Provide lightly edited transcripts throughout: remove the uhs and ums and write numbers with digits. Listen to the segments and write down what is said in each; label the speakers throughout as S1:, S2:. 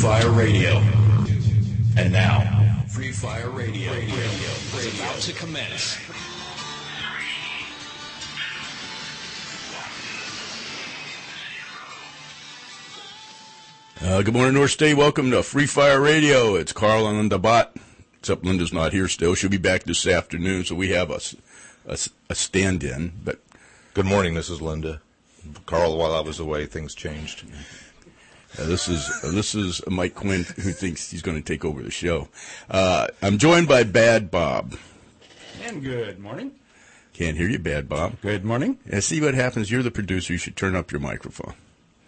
S1: Fire Radio. And now, Free Fire Radio is about to commence.
S2: Good morning, North State. Welcome to Free Fire Radio. It's Carl and Linda Bott, except Linda's not here still. She'll be back this afternoon, so we have a stand-in. But
S3: good morning, this is Linda. Carl, while I was away, things changed.
S2: This is Mike Quinn, who thinks he's going to take over the show. I'm joined by Bad Bob.
S4: And good morning.
S2: Can't hear you, Bad Bob.
S4: Good morning.
S2: Yeah, see what happens. You're the producer. You should turn up your microphone.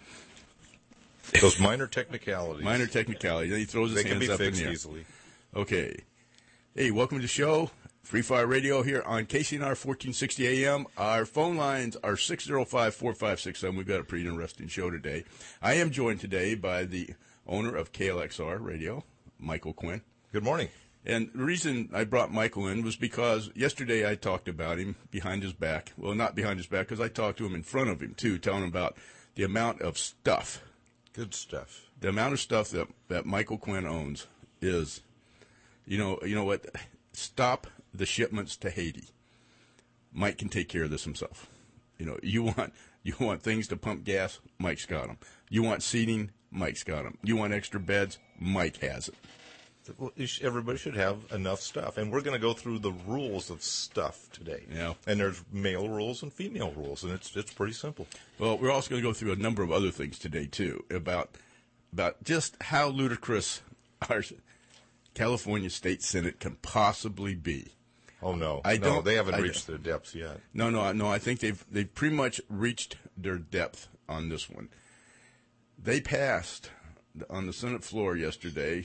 S3: Those minor technicalities.
S2: Minor technicalities. Then he throws his hands up in the air. They can be fixed easily. Okay. Hey, welcome to the show. Free Fire Radio here on KCNR 1460 AM. Our phone lines are 605-4567. We've got a pretty interesting show today. I am joined today by the owner of KLXR Radio, Michael Quinn.
S3: Good morning.
S2: And the reason I brought Michael in was because yesterday I talked about him behind his back. Well, not behind his back, because I talked to him in front of him, too, telling him about the amount of stuff.
S3: Good stuff.
S2: The amount of stuff that Michael Quinn owns is, you know what, stop the shipments to Haiti. Mike can take care of this himself. You want things to pump gas, Mike's got them. You want seating, Mike's got them. You want extra beds, Mike has it.
S3: Well, everybody should have enough stuff, and we're going to go through the rules of stuff today.
S2: Yeah.
S3: And there's male rules and female rules, and it's pretty simple.
S2: Well, we're also going to go through a number of other things today too about just how ludicrous our California State Senate can possibly be.
S3: Oh no, they haven't reached their depths yet.
S2: No. I think they've pretty much reached their depth on this one. They passed on the Senate floor yesterday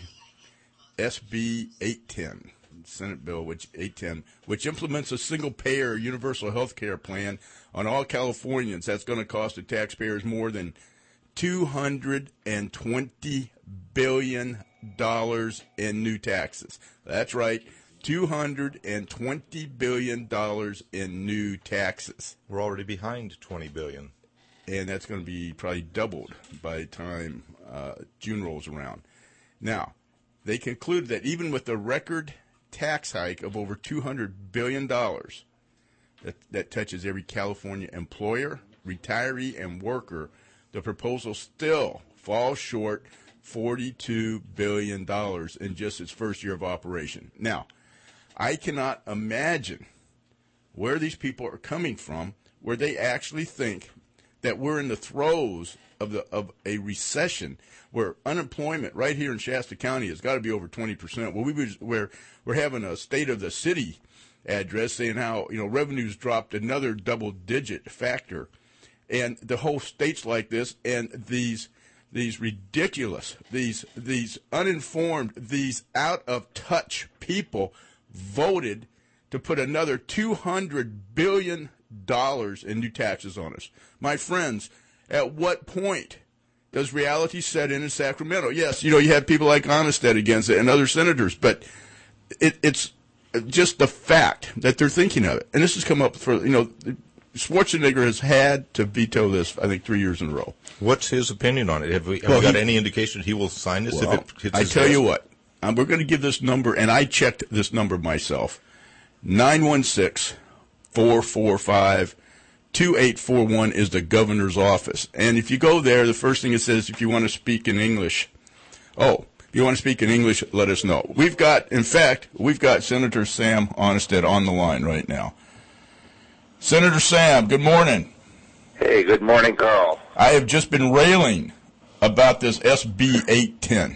S2: SB 810, Senate Bill 810, which implements a single-payer universal health care plan on all Californians. That's going to cost the taxpayers more than $220 billion in new taxes. That's right, $220 billion in new taxes.
S3: We're already behind $20 billion.
S2: And that's going to be probably doubled by the time June rolls around. Now, they concluded that even with the record tax hike of over $200 billion that touches every California employer, retiree, and worker, the proposal still falls short $42 billion in just its first year of operation. Now, I cannot imagine where these people are coming from, where they actually think that we're in the throes of a recession, where unemployment right here in Shasta County has got to be over 20%. Well, we're having a state of the city address saying how revenues dropped another double-digit factor, and the whole state's like this. And these ridiculous, these uninformed, these out-of-touch people voted to put another $200 billion in new taxes on us. My friends, at what point does reality set in Sacramento? Yes, you have people like Onestad against it and other senators, but it's just the fact that they're thinking of it. And this has come up for, Schwarzenegger has had to veto this, I think, 3 years in a row.
S3: What's his opinion on it? Have we got any indication he will sign this if it hits his
S2: desk? You what, we're going to give this number, and I checked this number myself, 916-445-2841 is the governor's office. And if you go there, the first thing it says, if you want to speak in English, if you want to speak in English, let us know. We've got Senator Sam Onestad on the line right now. Senator Sam, good morning.
S5: Hey, good morning, Carl.
S2: I have just been railing about this SB 810.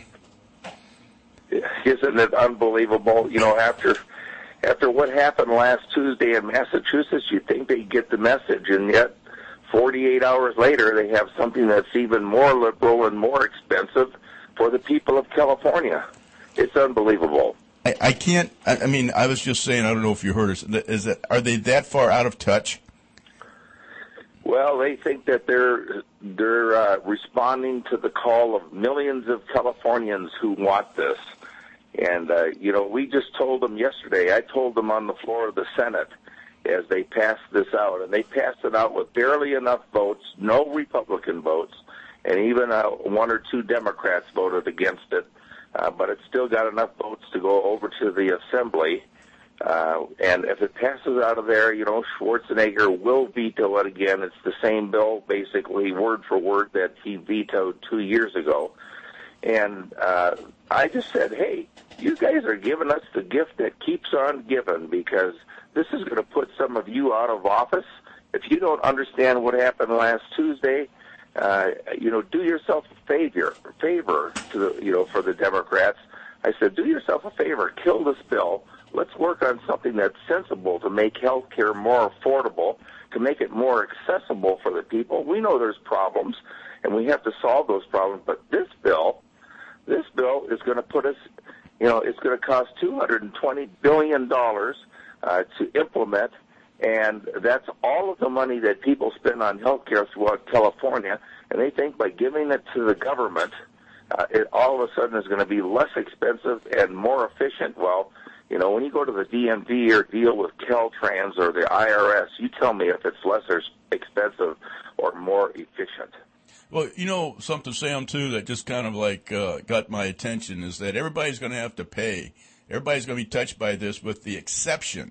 S5: Isn't it unbelievable? After what happened last Tuesday in Massachusetts, you'd think they'd get the message, and yet 48 hours later, they have something that's even more liberal and more expensive for the people of California. It's unbelievable.
S2: I can't. I mean, I was just saying. I don't know if you heard us. Are they that far out of touch?
S5: Well, they think that they're responding to the call of millions of Californians who want this. And, we just told them yesterday, I told them on the floor of the Senate as they passed this out, and they passed it out with barely enough votes, no Republican votes, and even one or two Democrats voted against it. But it's still got enough votes to go over to the Assembly. And if it passes out of there, Schwarzenegger will veto it again. It's the same bill, basically, word for word, that he vetoed 2 years ago. And I just said, hey, you guys are giving us the gift that keeps on giving, because this is going to put some of you out of office. If you don't understand what happened last Tuesday, do yourself a favor to the, for the Democrats. I said, do yourself a favor, kill this bill. Let's work on something that's sensible to make health care more affordable, to make it more accessible for the people. We know there's problems, and we have to solve those problems. But this bill is going to put us, it's going to cost $220 billion to implement, and that's all of the money that people spend on health care throughout California. And they think by giving it to the government, it all of a sudden is going to be less expensive and more efficient. Well, when you go to the DMV or deal with Caltrans or the IRS, you tell me if it's less expensive or more efficient.
S2: Well, something, Sam, too, that just kind of got my attention is that everybody's going to have to pay. Everybody's going to be touched by this, with the exception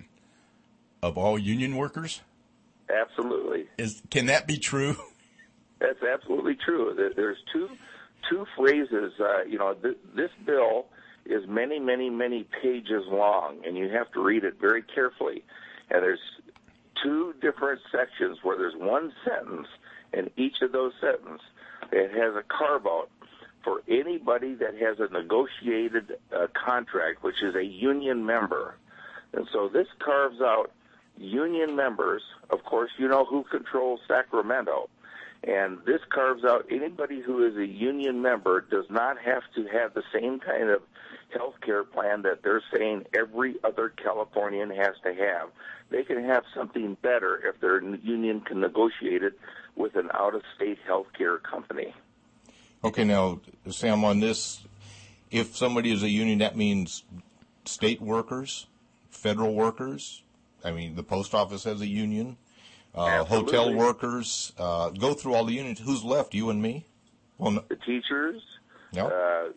S2: of all union workers.
S5: Absolutely.
S2: Can that be true?
S5: That's absolutely true. There's two phrases. This bill is many, many, many pages long, and you have to read it very carefully. And there's two different sections where there's one sentence, and each of those sentences, it has a carve-out for anybody that has a negotiated contract, which is a union member. And so this carves out union members. Of course, you know who controls Sacramento. And this carves out anybody who is a union member does not have to have the same kind of health care plan that they're saying every other Californian has to have. They can have something better if their union can negotiate it with an out-of-state health care company.
S3: Okay, now, Sam, on this, if somebody is a union, that means state workers, federal workers. I mean, the post office has a union. Hotel workers. Go through all the unions. Who's left, you and me? Well, no.
S5: The teachers,
S3: Yep.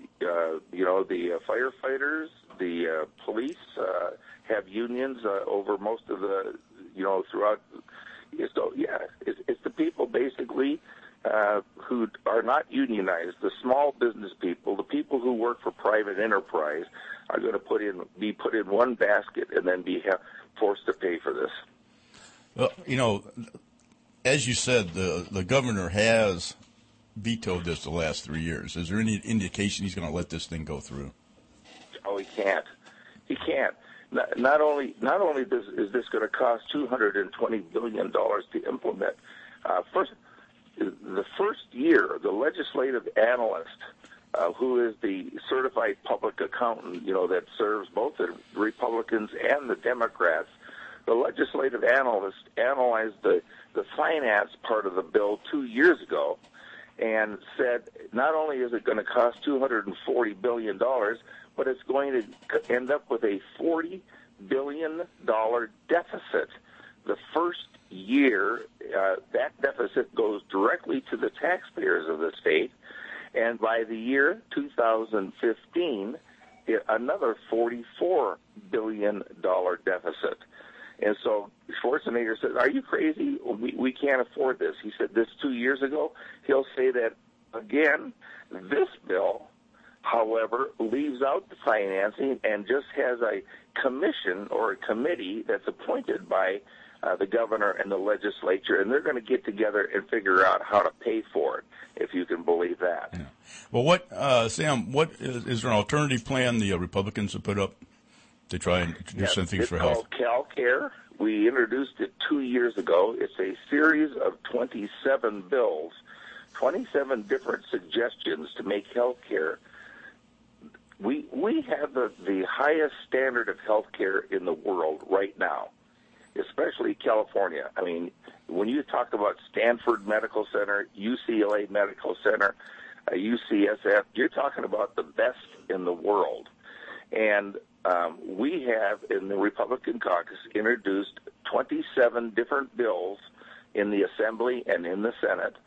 S5: The firefighters, the police have unions over most of the, throughout. So, yeah, it's the people basically who are not unionized, the small business people, the people who work for private enterprise are going to be put in one basket and then be forced to pay for this.
S2: Well, as you said, the governor has vetoed this the last 3 years. Is there any indication he's going to let this thing go through?
S5: Oh, he can't. He can't. Not only is this going to cost $220 billion to implement. The first year, the legislative analyst, who is the certified public accountant, that serves both the Republicans and the Democrats, the legislative analyst analyzed the finance part of the bill 2 years ago and said not only is it going to cost $240 billion, but it's going to end up with a $40 billion deficit. The first year, that deficit goes directly to the taxpayers of the state, and by the year 2015, another $44 billion deficit. And so Schwarzenegger said, are you crazy? We can't afford this. He said this 2 years ago. He'll say that again. This bill, however, leaves out the financing and just has a commission or a committee that's appointed by the governor and the legislature, and they're going to get together and figure out how to pay for it, if you can believe that.
S2: Yeah. Well, Sam, is there an alternative plan the Republicans have put up to try and do some things for health?
S5: It's called CalCare. We introduced it 2 years ago. It's a series of 27 bills, 27 different suggestions to make health care. We have the highest standard of health care in the world right now, especially California. I mean, when you talk about Stanford Medical Center, UCLA Medical Center, UCSF, you're talking about the best in the world. And we have, in the Republican caucus, introduced 27 different bills in the Assembly and in the Senate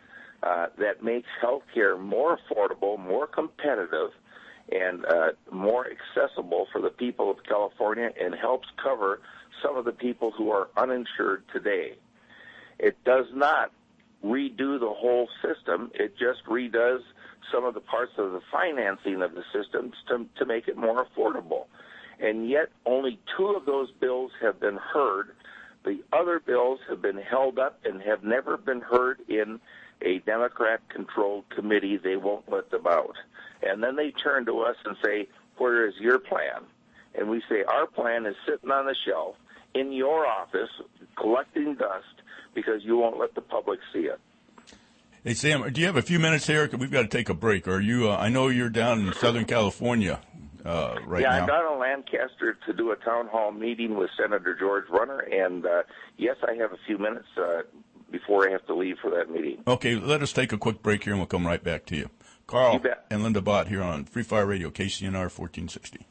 S5: that makes health care more affordable, more competitive, and more accessible for the people of California, and helps cover some of the people who are uninsured today. It does not redo the whole system. It just redoes some of the parts of the financing of the system to make it more affordable. And yet only 2 of those bills have been heard. The other bills have been held up and have never been heard in a Democrat-controlled committee. They won't let them out. And then they turn to us and say, where is your plan? And we say, our plan is sitting on the shelf in your office collecting dust because you won't let the public see it.
S2: Hey, Sam, do you have a few minutes here? We've got to take a break. Are you? I know you're down in Southern California right now.
S5: Yeah, I'm down in Lancaster to do a town hall meeting with Senator George Runner, and yes, I have a few minutes before I have to leave for that meeting.
S2: Okay, let us take a quick break here, and we'll come right back to you. Carl and Linda Bott here on Free Fire Radio, KCNR 1460.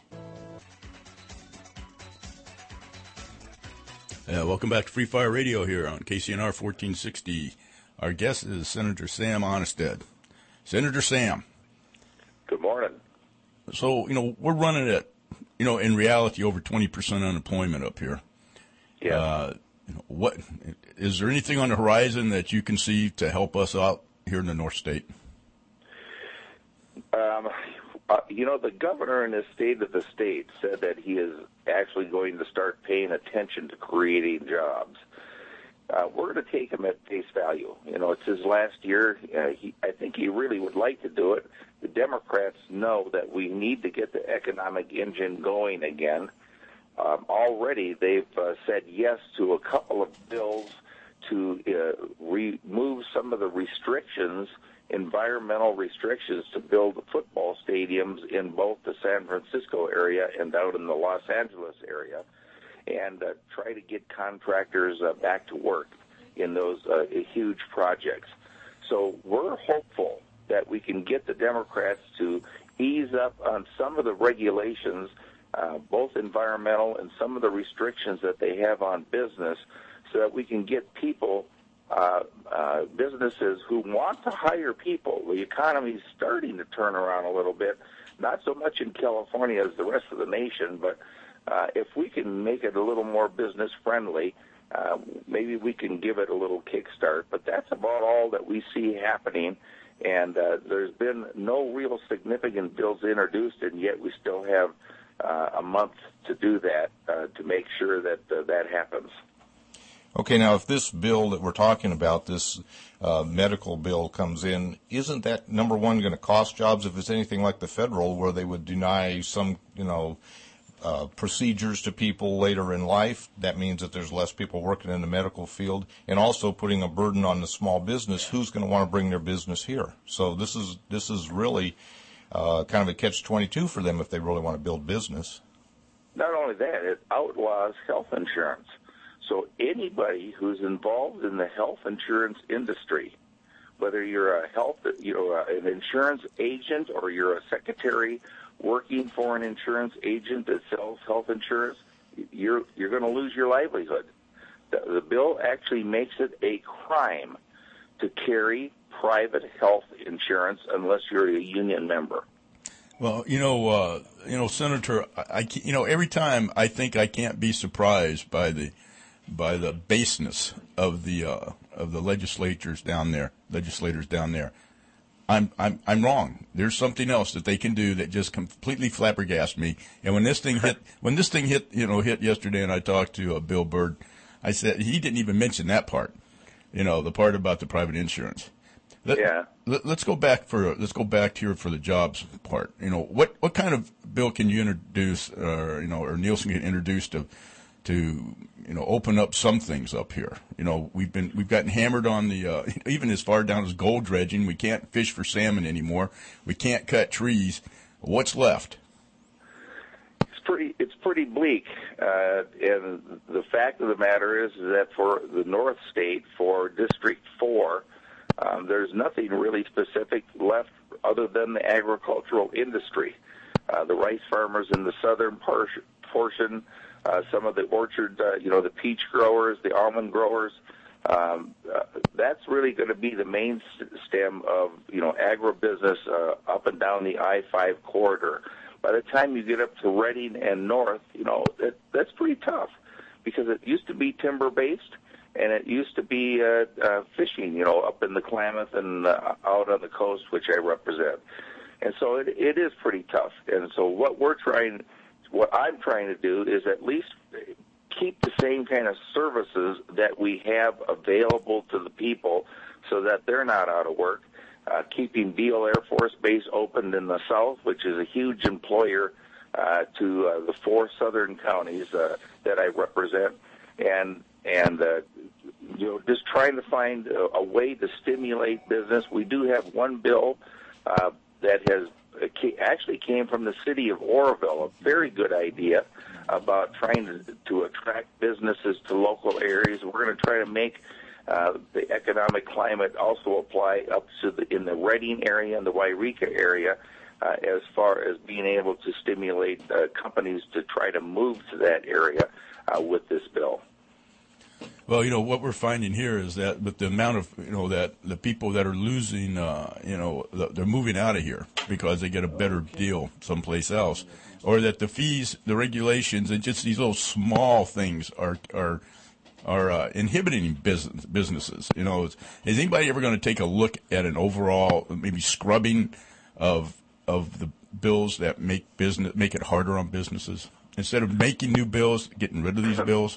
S2: Welcome back to Free Fire Radio here on KCNR 1460. Our guest is Senator Sam Onnested. Senator Sam.
S5: Good morning.
S2: So, we're running at, in reality, over 20% unemployment up here.
S5: Yeah.
S2: What is there anything on the horizon that you can see to help us out here in the North State?
S5: The governor in his State of the State said that he is actually going to start paying attention to creating jobs. We're going to take him at face value. It's his last year. I think he really would like to do it. The Democrats know that we need to get the economic engine going again. Already they've said yes to a couple of bills to remove some of the restrictions, environmental restrictions, to build football stadiums in both the San Francisco area and out in the Los Angeles area, and try to get contractors back to work in those huge projects. So we're hopeful that we can get the Democrats to ease up on some of the regulations, both environmental and some of the restrictions that they have on business, so that we can get people, businesses who want to hire people. The economy is starting to turn around a little bit, not so much in California as the rest of the nation, but if we can make it a little more business-friendly, maybe we can give it a little kickstart. But that's about all that we see happening, and there's been no real significant bills introduced, and yet we still have a month to do that, to make sure that that happens.
S3: Okay, now if this bill that we're talking about, this medical bill comes in, isn't that, number one, going to cost jobs if it's anything like the federal where they would deny some, procedures to people later in life? That means that there's less people working in the medical field, and also putting a burden on the small business. Who's going to want to bring their business here? So this is really kind of a catch-22 for them if they really want to build business.
S5: Not only that, it outlaws health insurance. So anybody who's involved in the health insurance industry, whether you're an insurance agent or you're a secretary working for an insurance agent that sells health insurance, you're going to lose your livelihood. The bill actually makes it a crime to carry private health insurance unless you're a union member.
S2: Well, Senator, every time I think I can't be surprised by the baseness of the legislators down there. I'm wrong. There's something else that they can do that just completely flabbergasted me. And when this thing hit yesterday, and I talked to Bill Byrd, I said he didn't even mention that part. The part about the private insurance. Let's go back here for the jobs part. What kind of bill can you introduce, or Nielsen can introduce to open up some things up here? We've gotten hammered on the even as far down as gold dredging. We can't fish for salmon anymore. We can't cut trees. What's left?
S5: It's pretty bleak, and the fact of the matter is that for the North State, for District 4, there's nothing really specific left other than the agricultural industry. The rice farmers in the southern portion, some of the orchard, the peach growers, the almond growers, That's really going to be the main stem of, agribusiness up and down the I-5 corridor. By the time you get up to Reading and north, that's pretty tough because it used to be timber-based and it used to be fishing, up in the Klamath and out on the coast, which I represent. And so it is pretty tough. And so what I'm trying to do is at least keep the same kind of services that we have available to the people so that they're not out of work. Keeping Beale Air Force Base open in the south, which is a huge employer to the 4 southern counties that I represent, and just trying to find a way to stimulate business. We do have one bill that has actually came from the city of Oroville, a very good idea about trying to attract businesses to local areas. We're going to try to make the economic climate also apply up to in the Reading area and the Wairika area as far as being able to stimulate companies to try to move to that area with this bill.
S2: Well, what we're finding here is that with the amount of, that the people that are losing, they're moving out of here because they get a better deal someplace else, or that the fees, the regulations, and just these little small things are inhibiting businesses. Is anybody ever going to take a look at an overall maybe scrubbing of the bills that make it harder on businesses instead of making new bills, getting rid of these bills?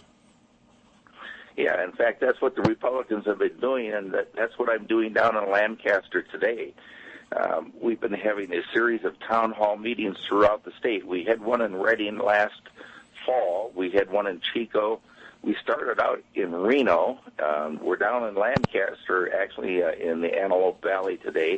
S5: Yeah, in fact, that's what the Republicans have been doing, and that's what I'm doing down in Lancaster today. We've been having a series of town hall meetings throughout the state. We had one in Reading last fall. We had one in Chico. We started out in Reno. We're down in Lancaster, actually, in the Antelope Valley today.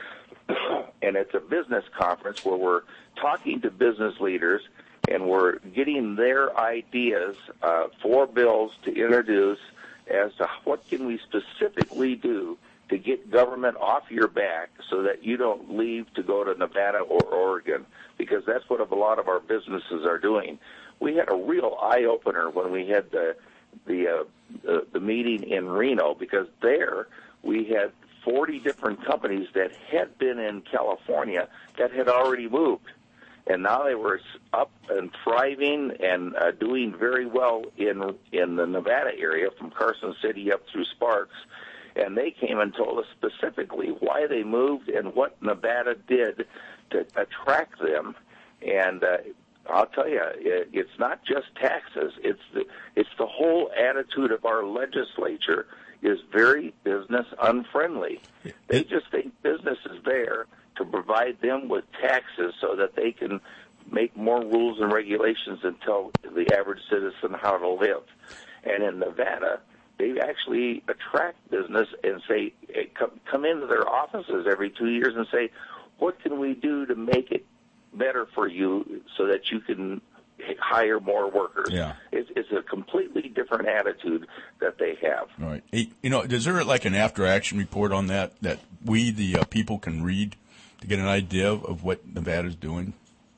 S5: And it's a business conference where we're talking to business leaders and we're getting their ideas for bills to introduce as to what can we specifically do to get government off your back so that you don't leave to go to Nevada or Oregon, because that's what a lot of our businesses are doing. We had a real eye-opener when we had the meeting in Reno, because there we had 40 different companies that had been in California that had already moved. And now they were up and thriving and doing very well in the Nevada area from Carson City up through Sparks. And they came and told us specifically why they moved and what Nevada did to attract them. And I'll tell you, it's not just taxes. It's the whole attitude of our legislature is very business unfriendly. They just think business is there to provide them with taxes so that they can make more rules and regulations and tell the average citizen how to live. And in Nevada, they actually attract business and say, come into their offices every 2 years and say, what can we do to make it better for you so that you can hire more workers?
S2: Yeah.
S5: It's a completely different attitude that they have.
S2: All right. Hey, is there like an after-action report on that we, the people, can read to get an idea of what Nevada's doing?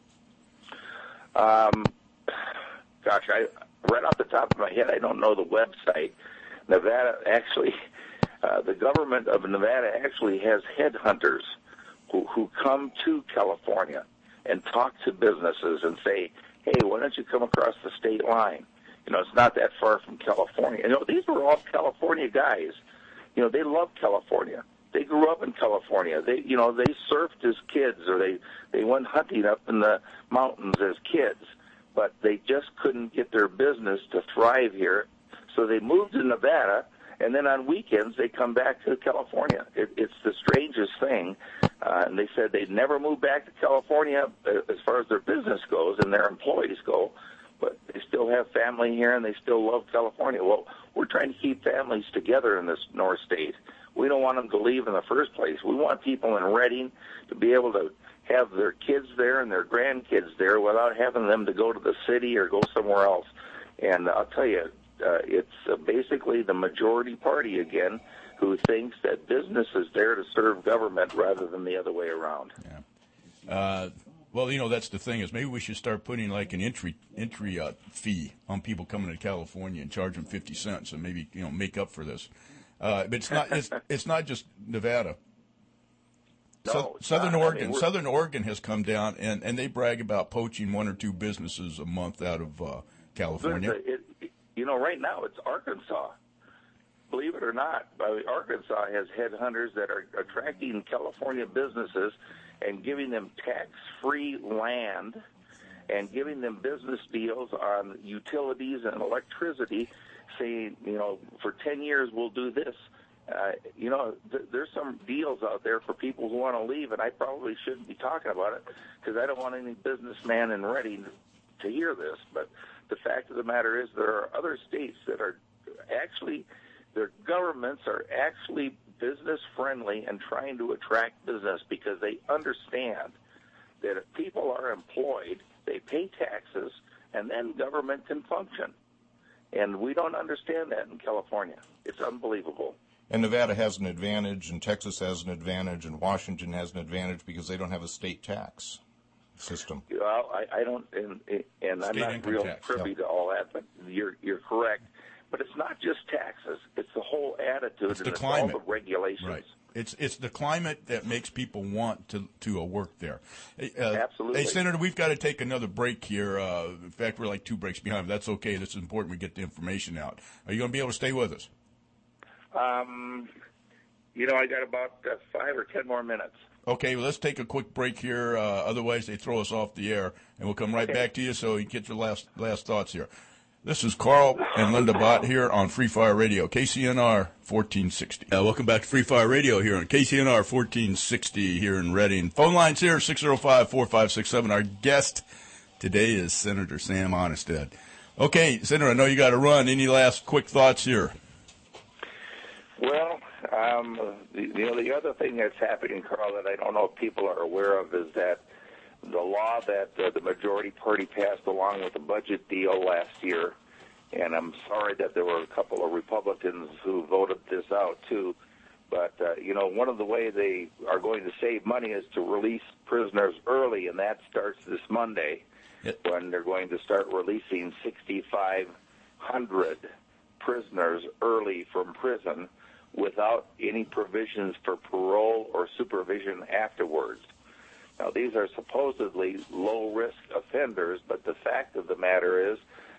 S5: Gosh, right off the top of my head, I don't know the website. Nevada actually, the government of Nevada actually has headhunters who come to California and talk to businesses and say, hey, why don't you come across the state line? It's not that far from California. These were all California guys. They love California. They grew up in California. They surfed as kids, or they went hunting up in the mountains as kids, but they just couldn't get their business to thrive here. So they moved to Nevada, and then on weekends they come back to California. It's the strangest thing. And they said they'd never move back to California as far as their business goes and their employees go, but they still have family here and they still love California. Well, we're trying to keep families together in this North State. We don't want them to leave in the first place. We want people in Reading to be able to have their kids there and their grandkids there without having them to go to the city or go somewhere else. And I'll tell you, it's basically the majority party again who thinks that business is there to serve government rather than the other way around.
S2: Yeah. Well, that's the thing is maybe we should start putting like an entry fee on people coming to California and charge them 50 cents and maybe make up for this. But it's not just Nevada.
S5: No,
S2: Southern
S5: not.
S2: Oregon, Southern Oregon has come down and they brag about poaching 1 or 2 businesses a month out of California.
S5: Right now it's Arkansas. Believe it or not, Arkansas has headhunters that are attracting California businesses and giving them tax-free land and giving them business deals on utilities and electricity, saying, for 10 years we'll do this. There's some deals out there for people who want to leave, and I probably shouldn't be talking about it because I don't want any businessman in Reading to hear this. But the fact of the matter is there are other states that are actually, their governments are actually business-friendly and trying to attract business because they understand that if people are employed, they pay taxes, and then government can function. And we don't understand that in California. It's unbelievable.
S3: And Nevada has an advantage, and Texas has an advantage, and Washington has an advantage because they don't have a state tax system.
S5: Well, I don't, and I'm not real privy to all that, but you're correct. But it's not just taxes; it's the whole attitude
S2: it's
S5: and
S2: the climate.
S5: all the regulations.
S2: Right. It's the climate that makes people want to work there.
S5: Absolutely.
S2: Hey, Senator, we've got to take another break here. In fact, we're like 2 breaks behind. But that's okay. This is important. We get the information out. Are you going to be able to stay with us?
S5: I got about 5 or 10 more minutes.
S2: Okay, well, let's take a quick break here. Otherwise, they throw us off the air, and we'll come right back to you so you get your last thoughts here. This is Carl and Linda Bott here on Free Fire Radio, KCNR 1460. Welcome back to Free Fire Radio here on KCNR 1460 here in Reading. Phone lines here, 605-4567. Our guest today is Senator Sam Onestad. Okay, Senator, I know you got to run. Any last quick thoughts here?
S5: Well, the other thing that's happening, Carl, that I don't know if people are aware of is that the law that the majority party passed along with the budget deal last year, and I'm sorry that there were a couple of Republicans who voted this out too, but, one of the ways they are going to save money is to release prisoners early, and that starts this Monday when they're going to start releasing 6,500 prisoners early from prison without any provisions for parole or supervision afterwards. Now, these are supposedly low-risk offenders, but the fact of the matter is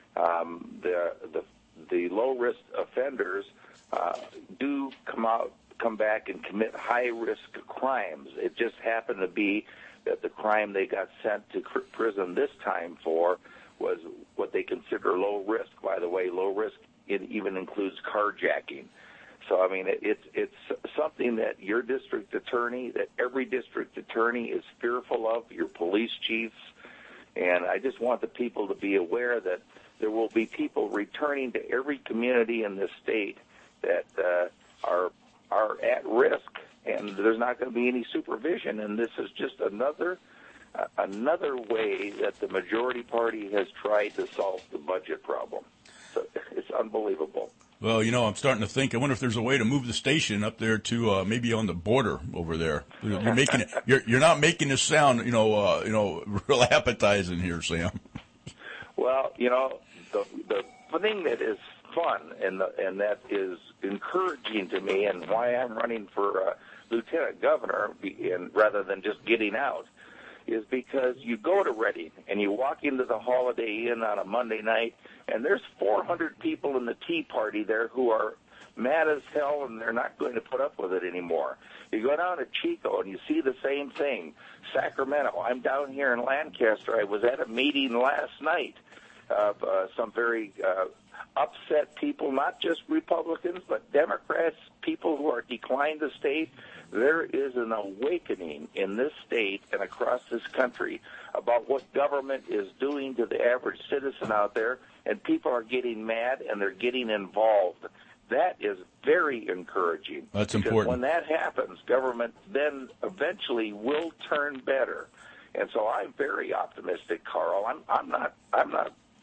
S5: the low-risk offenders do come back and commit high-risk crimes. It just happened to be that the crime they got sent to prison this time for was what they consider low risk. By the way, low risk, it even includes carjacking. So, I mean, it's something that your district attorney, that every district attorney is fearful of, your police chiefs, and I just want the people to be aware that there will be people returning to every community in this state that are at risk, and there's not going to be any supervision, and this is just another way that the majority party has tried to solve the budget problem. So it's unbelievable.
S2: Well, I'm starting to think. I wonder if there's a way to move the station up there to maybe on the border over there. You're making it. You're not making this sound, real appetizing here, Sam.
S5: Well, the thing that is fun and that is encouraging to me, and why I'm running for lieutenant governor, and rather than just getting out, is because you go to Reading and you walk into the Holiday Inn on a Monday night, and there's 400 people in the Tea Party there who are mad as hell, and they're not going to put up with it anymore. You go down to Chico, and you see the same thing. Sacramento. I'm down here in Lancaster. I was at a meeting last night of some very upset people, not just Republicans, but Democrats, people who are declined the state. There is an awakening in this state and across this country about what government is doing to the average citizen out there, and people are getting mad and they're getting involved. That is very encouraging.
S2: That's
S5: because
S2: important.
S5: When that happens, government then eventually will turn better. And so I'm very optimistic, Carl. I'm not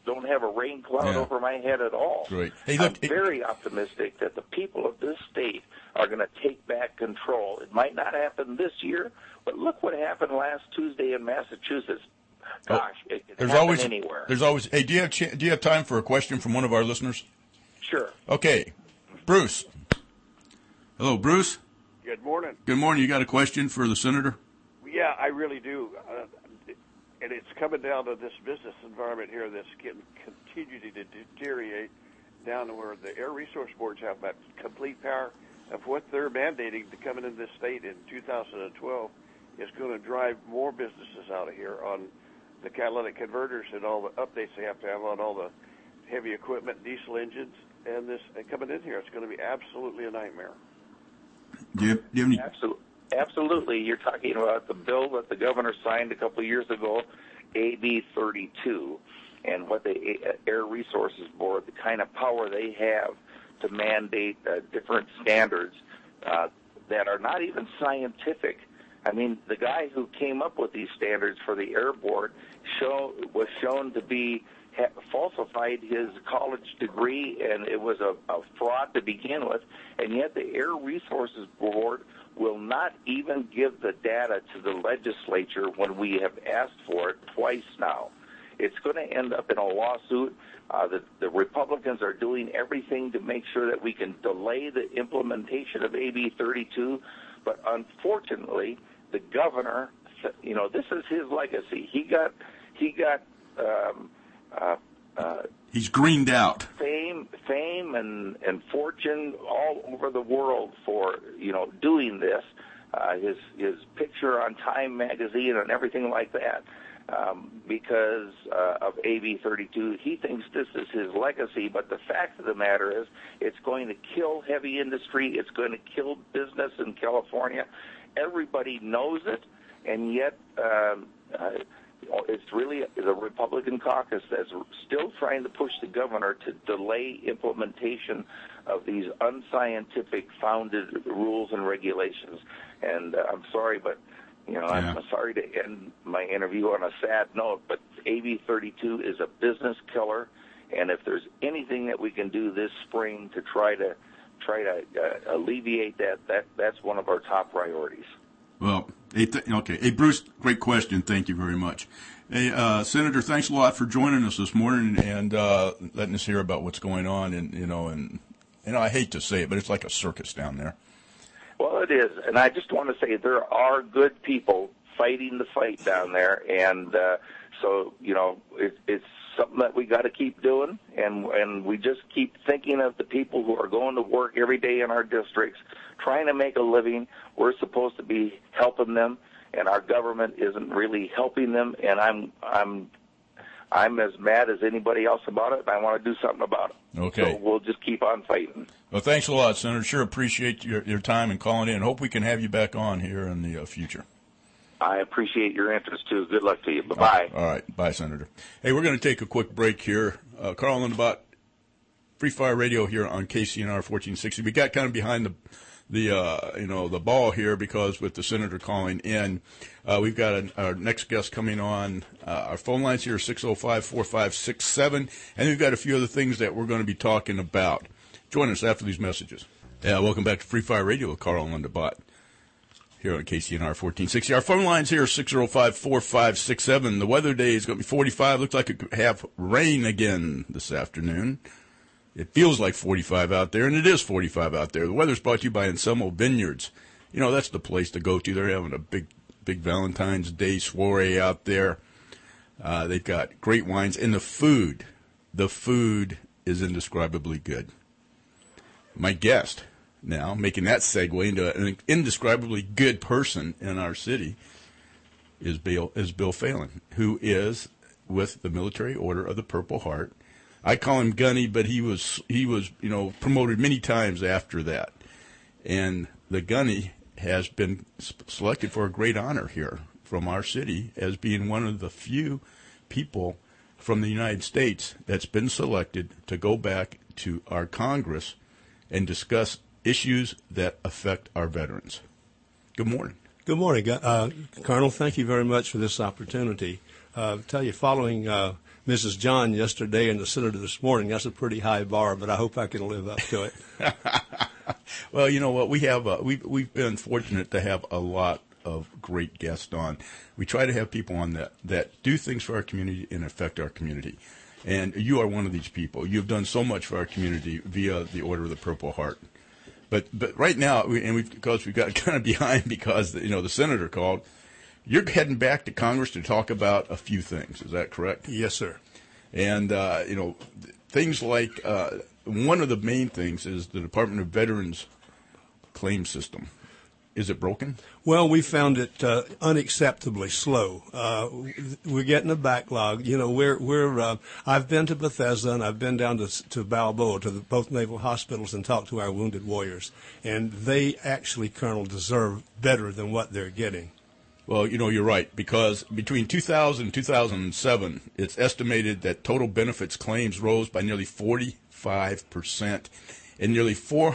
S5: don't have a rain cloud over my head at all.
S2: Great.
S5: Hey, look, I'm very optimistic that the people of this state are going to take back control. It might not happen this year, but look what happened last Tuesday in Massachusetts. Gosh, it can happen anywhere.
S2: There's always. Hey, do you have time for a question from one of our listeners?
S5: Sure.
S2: Okay, Bruce. Hello, Bruce.
S6: Good morning.
S2: Good morning. You got a question for the senator?
S6: Yeah, I really do. And it's coming down to this business environment here that's continuing to deteriorate down to where the Air Resource Boards have that complete power of what they're mandating to come into this state in 2012 is going to drive more businesses out of here on the catalytic converters and all the updates they have to have on all the heavy equipment, diesel engines, and coming in here, it's going to be absolutely a nightmare.
S2: Do you have any?
S5: Absolutely. You're talking about the bill that the governor signed a couple of years ago, AB 32, and what the Air Resources Board, the kind of power they have to mandate different standards that are not even scientific. I mean, the guy who came up with these standards for the Air Board was shown to be falsified his college degree, and it was a fraud to begin with, and yet the Air Resources Board will not even give the data to the legislature when we have asked for it twice now. It's going to end up in a lawsuit. The Republicans are doing everything to make sure that we can delay the implementation of AB 32, but unfortunately, the governor, this is his legacy.
S2: He's greened out.
S5: Fame and fortune all over the world for doing this. His picture on Time magazine and everything like that. Because of AB 32, he thinks this is his legacy. But the fact of the matter is, it's going to kill heavy industry. It's going to kill business in California. Everybody knows it, and yet. It's really the Republican caucus that's still trying to push the governor to delay implementation of these unscientific founded rules and regulations. And I'm sorry, but I'm sorry to end my interview on a sad note, but AB 32 is a business killer. And if there's anything that we can do this spring to try to alleviate that's one of our top priorities.
S2: Well, okay. Hey, Bruce, great question. Thank you very much. Hey, Senator, thanks a lot for joining us this morning and letting us hear about what's going on. And I hate to say it, but it's like a circus down there.
S5: Well, it is. And I just want to say there are good people fighting the fight down there. And so, it's something that we got to keep doing. And we just keep thinking of the people who are going to work every day in our districts, trying to make a living. We're supposed to be helping them, and our government isn't really helping them. And I'm as mad as anybody else about it, and I want to do something about it.
S2: Okay.
S5: So we'll just keep on fighting.
S2: Well, thanks a lot, Senator. Sure appreciate your time and calling in. Hope we can have you back on here in the future.
S5: I appreciate your interest, too. Good luck to you. Bye-bye.
S2: All right. Bye, Senator. Hey, we're going to take a quick break here. Carl Lindenbach, Free Fire Radio here on KCNR 1460. We got kind of behind the ball here because with the senator calling in, we've got our next guest coming on. Our phone lines here are 605-4567, and we've got a few other things that we're going to be talking about. Join us after these messages. Yeah, welcome back to Free Fire Radio with Carl Lindenbach here on KCNR 1460. Our phone lines here are 605-4567. The weather day is going to be 45. Looks like it could have rain again this afternoon. It feels like 45 out there, and it is 45 out there. The weather's brought to you by Anselmo Vineyards. That's the place to go to. They're having a big Valentine's Day soiree out there. They've got great wines, and the food is indescribably good. My guest now, making that segue into an indescribably good person in our city, is Bill Phelan, who is with the Military Order of the Purple Heart. I call him Gunny, but he was promoted many times after that. And the Gunny has been selected for a great honor here from our city as being one of the few people from the United States that's been selected to go back to our Congress and discuss issues that affect our veterans. Good morning.
S7: Good morning, Colonel. Thank you very much for this opportunity. Tell you, following Mrs. John yesterday and the senator this morning. That's a pretty high bar, but I hope I can live up to it.
S2: Well, you know what? We've been fortunate to have a lot of great guests on. We try to have people on that do things for our community and affect our community. And you are one of these people. You've done so much for our community via the Order of the Purple Heart. But right now, because we got kind of behind because the senator called, you're heading back to Congress to talk about a few things. Is that correct?
S7: Yes, sir.
S2: And things like one of the main things is the Department of Veterans claim system. Is it broken?
S7: Well, we found it unacceptably slow. We're getting a backlog. I've been to Bethesda and I've been down to Balboa, to both naval hospitals, and talked to our wounded warriors. And they actually, Colonel, deserve better than what they're getting.
S2: Well, you're right, because between 2000 and 2007, it's estimated that total benefits claims rose by nearly 45%. And nearly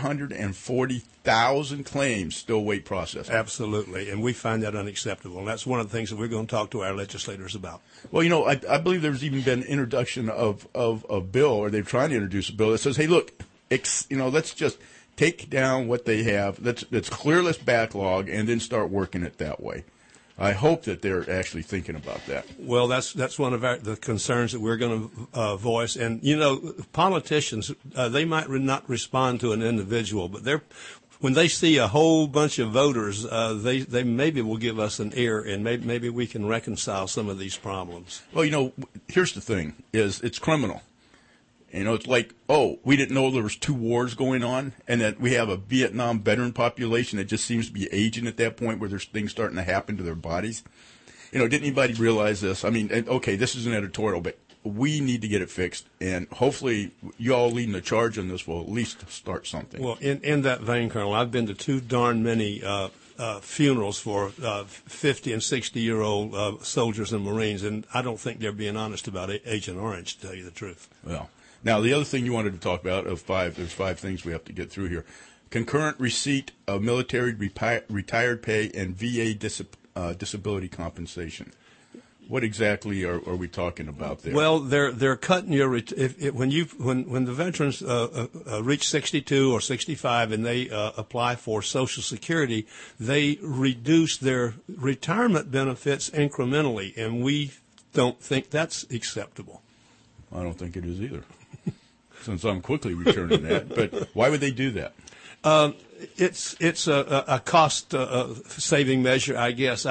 S2: 440,000 claims still wait processing.
S7: Absolutely, and we find that unacceptable. And that's one of the things that we're going to talk to our legislators about.
S2: Well, I believe there's even been introduction of a bill, or they're trying to introduce a bill that says, hey, look, let's just take down what they have. Let's clear this backlog and then start working it that way. I hope that they're actually thinking about that.
S7: Well, that's one of the concerns that we're going to voice. And, politicians, they might not respond to an individual, but when they see a whole bunch of voters, they maybe will give us an ear, and maybe we can reconcile some of these problems.
S2: Well, here's the thing, is it's criminal. It's like, we didn't know there was 2 wars going on, and that we have a Vietnam veteran population that just seems to be aging at that point where there's things starting to happen to their bodies. Didn't anybody realize this? I mean, okay, this is an editorial, but we need to get it fixed, and hopefully you all leading the charge on this will at least start something.
S7: Well, in that vein, Colonel, I've been to too darn many funerals for 50 and 60-year-old soldiers and Marines, and I don't think they're being honest about Agent Orange, to tell you the truth.
S2: Well. Now, the other thing you wanted to talk about, there's 5 things we have to get through here. Concurrent receipt of military retired pay and VA disability compensation. What exactly are we talking about there?
S7: Well, they're cutting your when the veterans reach 62 or 65 and they apply for Social Security, they reduce their retirement benefits incrementally, and we don't think that's acceptable.
S2: I don't think it is either, since I'm quickly returning that. But why would they do that?
S7: It's a cost saving measure, I guess.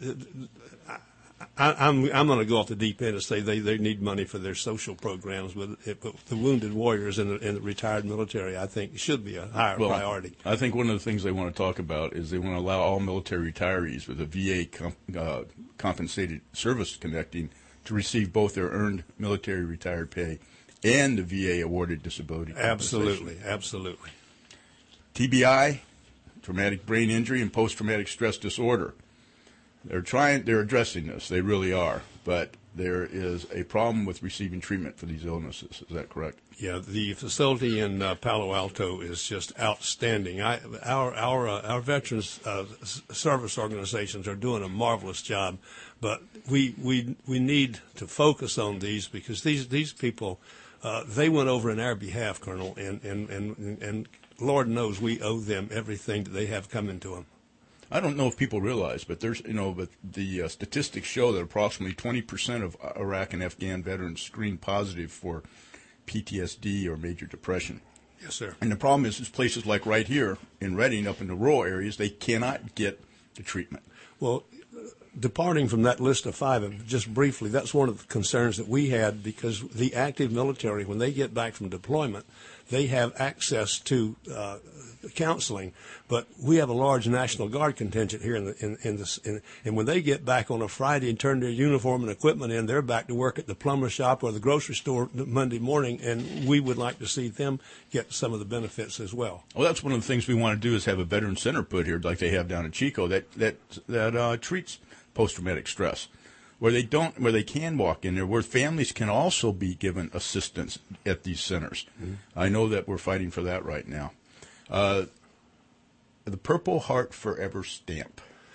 S7: I'm going to go off the deep end and say they need money for their social programs, but the wounded warriors and the retired military, I think, should be a higher priority.
S2: I think one of the things they want to talk about is they want to allow all military retirees with a VA compensated service connecting to receive both their earned military retired pay and the VA awarded disability compensation.
S7: Absolutely.
S2: TBI, traumatic brain injury, and post-traumatic stress disorder. They're addressing this. They really are. But there is a problem with receiving treatment for these illnesses. Is that correct?
S7: Yeah, the facility in Palo Alto is just outstanding. Our veterans service organizations are doing a marvelous job, but we need to focus on these because these people they went over in our behalf, Colonel, and Lord knows we owe them everything that they have coming to them.
S2: I don't know if people realize, but but the statistics show that approximately 20% of Iraq and Afghan veterans screen positive for PTSD or major depression.
S7: Yes, sir.
S2: And the problem is places like right here in Redding, up in the rural areas, they cannot get the treatment.
S7: Well, departing from that list of 5, just briefly, that's one of the concerns that we had because the active military, when they get back from deployment, they have access to counseling, but we have a large National Guard contingent here and when they get back on a Friday and turn their uniform and equipment in, they're back to work at the plumber shop or the grocery store Monday morning, and we would like to see them get some of the benefits as well.
S2: Well, that's one of the things we want to do is have a veteran center put here, like they have down in Chico, that treats post-traumatic stress, where they can walk in there, where families can also be given assistance at these centers. Mm-hmm. I know that we're fighting for that right now. The Purple Heart Forever stamp.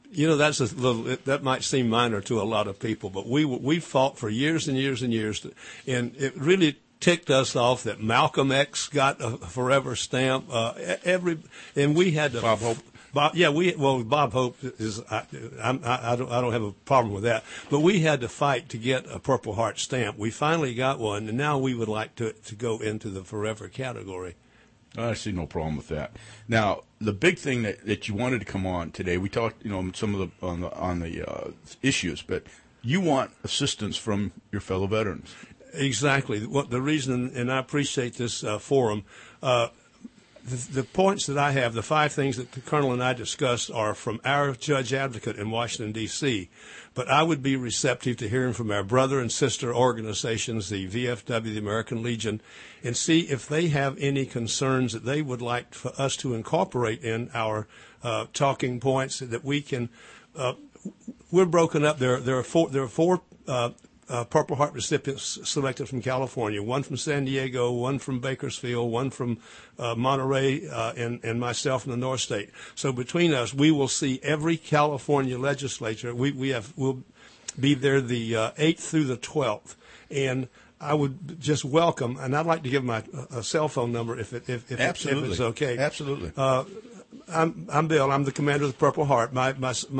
S7: That's a little. That might seem minor to a lot of people, but we fought for years and years and years, and it really ticked us off that Malcolm X got a forever stamp. And we had to.
S2: Bob Hope.
S7: Bob Hope is. I don't have a problem with that, but we had to fight to get a Purple Heart stamp. We finally got one, and now we would like to go into the forever category.
S2: I see no problem with that. Now, the big thing that you wanted to come on today, we talked, some of the on the issues, but you want assistance from your fellow veterans. Exactly.
S7: What the reason, and I appreciate this forum. The points that I have, the 5 things that the Colonel and I discussed, are from our judge advocate in Washington, D.C., but I would be receptive to hearing from our brother and sister organizations, the VFW, the American Legion, and see if they have any concerns that they would like for us to incorporate in our talking points that we can. We're broken up. There are four Purple Heart recipients selected from California, one from San Diego, one from Bakersfield, one from Monterey, and myself in the North State. So between us, we will see every California legislature. We'll be there the 8th through the 12th, and I would just welcome, and I'd like to give my cell phone number if it's okay.
S2: Absolutely.
S7: I'm Bill. I'm the commander of the Purple Heart. My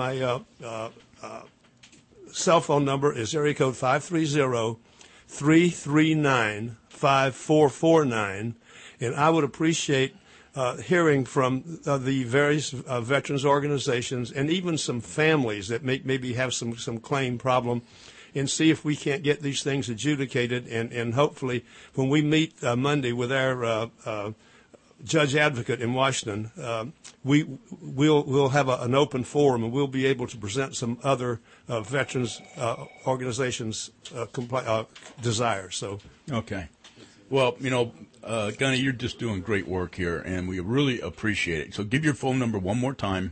S7: cell phone number is area code 530-339-5449, and I would appreciate hearing from the various veterans organizations and even some families that maybe have some claim problem, and see if we can't get these things adjudicated, and hopefully when we meet Monday with our judge advocate in Washington, we'll have an open forum, and we'll be able to present some other veterans organizations' desires. So
S2: okay, well, Gunny, you're just doing great work here, and we really appreciate it. So give your phone number one more time: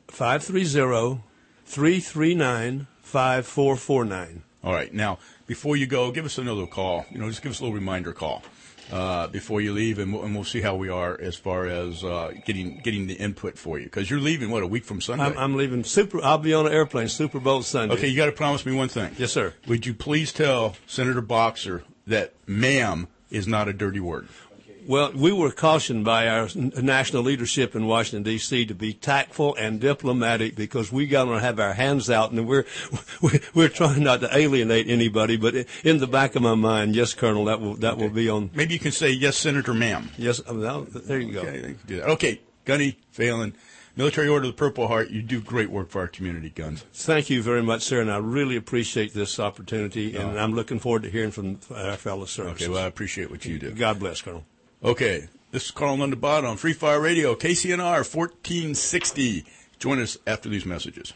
S7: 530-339-5449.
S2: All right. Now, before you go, give us another call. Just give us a little reminder call before you leave, and we'll see how we are as far as getting the input for you. Because you're leaving, a week from Sunday?
S7: I'm leaving. I'll be on an airplane Super Bowl Sunday.
S2: Okay, you got to promise me one thing.
S7: Yes, sir.
S2: Would you please tell Senator Boxer that ma'am is not a dirty word?
S7: Well, we were cautioned by our national leadership in Washington, D.C. to be tactful and diplomatic, because we got to have our hands out, and we're trying not to alienate anybody. But in the back of my mind, yes, Colonel, that will be on.
S2: Maybe you can say, yes, Senator, ma'am.
S7: Yes, there you go.
S2: Okay, do that. Okay, Gunny Phelan, Military Order of the Purple Heart, you do great work for our community, Guns.
S7: Thank you very much, sir, and I really appreciate this opportunity, and I'm looking forward to hearing from our fellow services.
S2: Okay, well, I appreciate what you do.
S7: God bless, Colonel.
S2: Okay, this is Carl Lundabot on Free Fire Radio, KCNR 1460. Join us after these messages.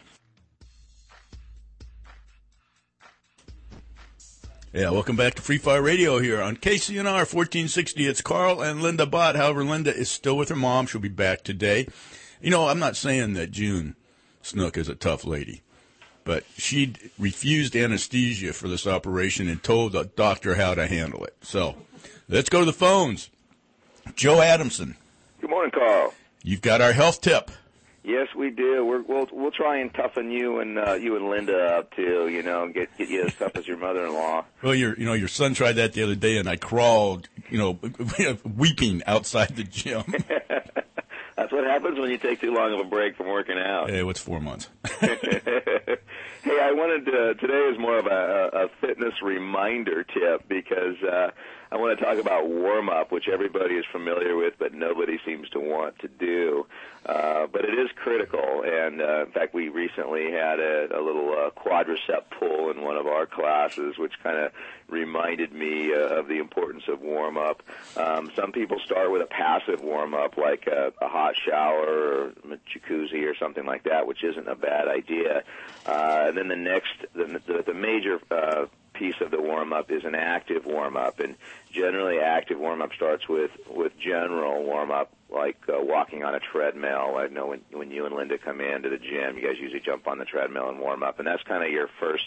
S2: Yeah, welcome back to Free Fire Radio here on KCNR 1460. It's Carl and Linda Bott. However, Linda is still with her mom. She'll be back today. I'm not saying that June Snook is a tough lady, but she refused anesthesia for this operation and told the doctor how to handle it. So let's go to the phones. Joe Adamson.
S8: Good morning, Carl.
S2: You've got our health tip.
S8: Yes, we do. We'll try and toughen you and Linda up too. Get you as tough as your mother-in-law.
S2: Well, your son tried that the other day, and I crawled, weeping outside the gym.
S8: That's what happens when you take too long of a break from working out.
S2: Hey, what's 4 months?
S8: Hey, I wanted today is more of a fitness reminder tip, because I want to talk about warm-up, which everybody is familiar with, but nobody seems to want to do. But it is critical, and in fact, we recently had a little quadricep pull in one of our classes, which kind of reminded me of the importance of warm-up. Some people start with a passive warm-up, like a hot shower or a jacuzzi or something like that, which isn't a bad idea. And then the major piece of the warm-up is an active warm-up, and generally active warm-up starts with general warm-up, like walking on a treadmill. I know when you and Linda come in to the gym, you guys usually jump on the treadmill and warm up, and that's kind of your first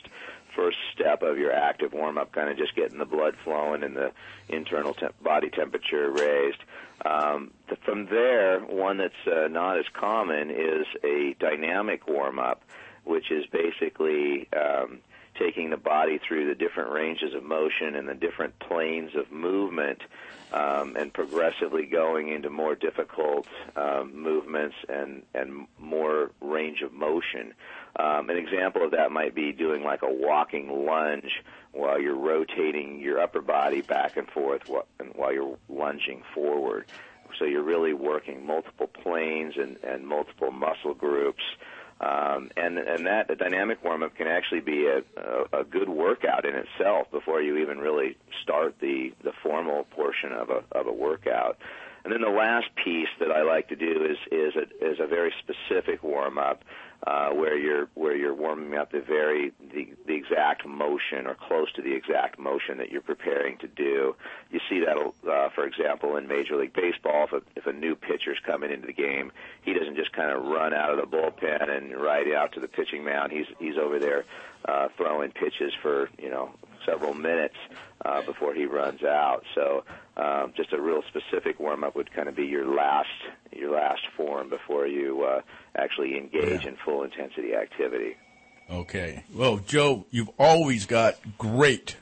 S8: first step of your active warm-up, kind of just getting the blood flowing and the internal body temperature raised. From there, one that's not as common is a dynamic warm-up, which is basically taking the body through the different ranges of motion and the different planes of movement, and progressively going into more difficult movements and more range of motion. An example of that might be doing like a walking lunge while you're rotating your upper body back and forth while you're lunging forward. So you're really working multiple planes and multiple muscle groups. And that the dynamic warm-up can actually be a good workout in itself before you even really start the formal portion of a workout. And then the last piece that I like to do is a very specific warm-up where you're warming up the exact motion or close to the exact motion that you're preparing to do. You see that, for example, in Major League Baseball. If a new pitcher's coming into the game, he doesn't just kind of run out of the bullpen and right out to the pitching mound. He's over there throwing pitches for several minutes before he runs out. So just a real specific warm-up would kind of be your last form before you actually engage in full intensity activity.
S2: Okay. Well, Joe, you've always got great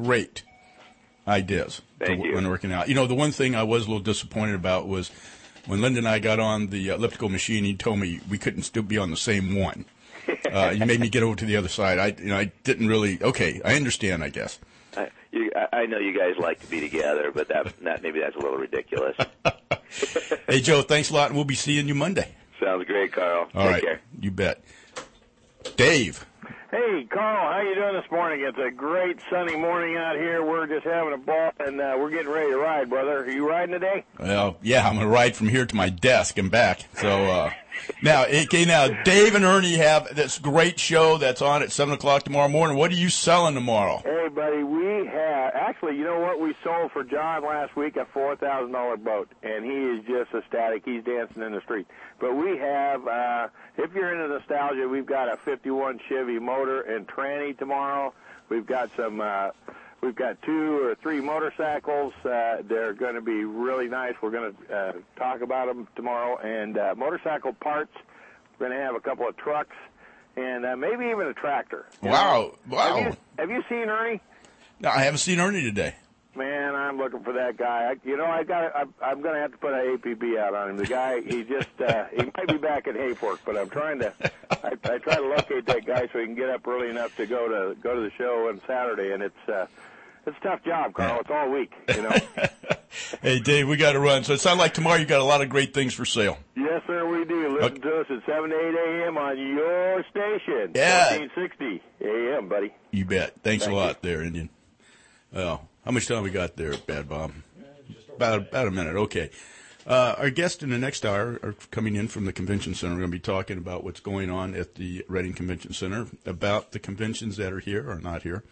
S2: ideas when working out. The one thing I was a little disappointed about was when Linda and I got on the elliptical machine, he told me we couldn't still be on the same one. You made me get over to the other side. I didn't really. Okay, I understand, I guess.
S8: I know you guys like to be together, but that maybe that's a little ridiculous.
S2: Hey, Joe, thanks a lot, and we'll be seeing you Monday.
S8: Sounds great, Carl.
S2: Take
S8: care.
S2: You bet. Dave.
S9: Hey, Carl, how you doing this morning? It's a great sunny morning out here. We're just having a ball, and we're getting ready to ride, brother. Are you riding today?
S2: Well, yeah, I'm going to ride from here to my desk and back. So now, Dave and Ernie have this great show that's on at 7 o'clock tomorrow morning. What are you selling tomorrow?
S9: Hey, buddy, we have, actually, you know what? We sold for John last week a $4,000 boat, and he is just ecstatic. He's dancing in the street. But we have, if you're into nostalgia, we've got a 51 Chevy motor and tranny tomorrow. We've got we've got 2 or 3 motorcycles. They're going to be really nice. We're going to talk about them tomorrow. And motorcycle parts, we're going to have a couple of trucks and maybe even a tractor.
S2: Wow.
S9: Have you seen Ernie?
S2: No, I haven't seen Ernie today.
S9: Man, I'm looking for that guy. I'm going to have to put an APB out on him. The guy, he might be back at Hayfork, but I try to locate that guy so he can get up early enough to go to the show on Saturday, and it's a tough job, Carl. It's all week,
S2: Hey, Dave, we got to run. So it sounds like tomorrow you got a lot of great things for sale.
S9: Yes, sir, we do. Listen to us at 7 to 8 a.m. on your station.
S2: Yeah.
S9: 1460 a.m., buddy.
S2: You bet. Thanks a lot there, Indian. Well, how much time we got there, Bad Bob? About a minute. Okay. Our guests in the next hour are coming in from the convention center. We're going to be talking about what's going on at the Reading Convention Center, about the conventions that are here or not here.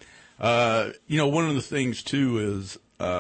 S2: One of the things too is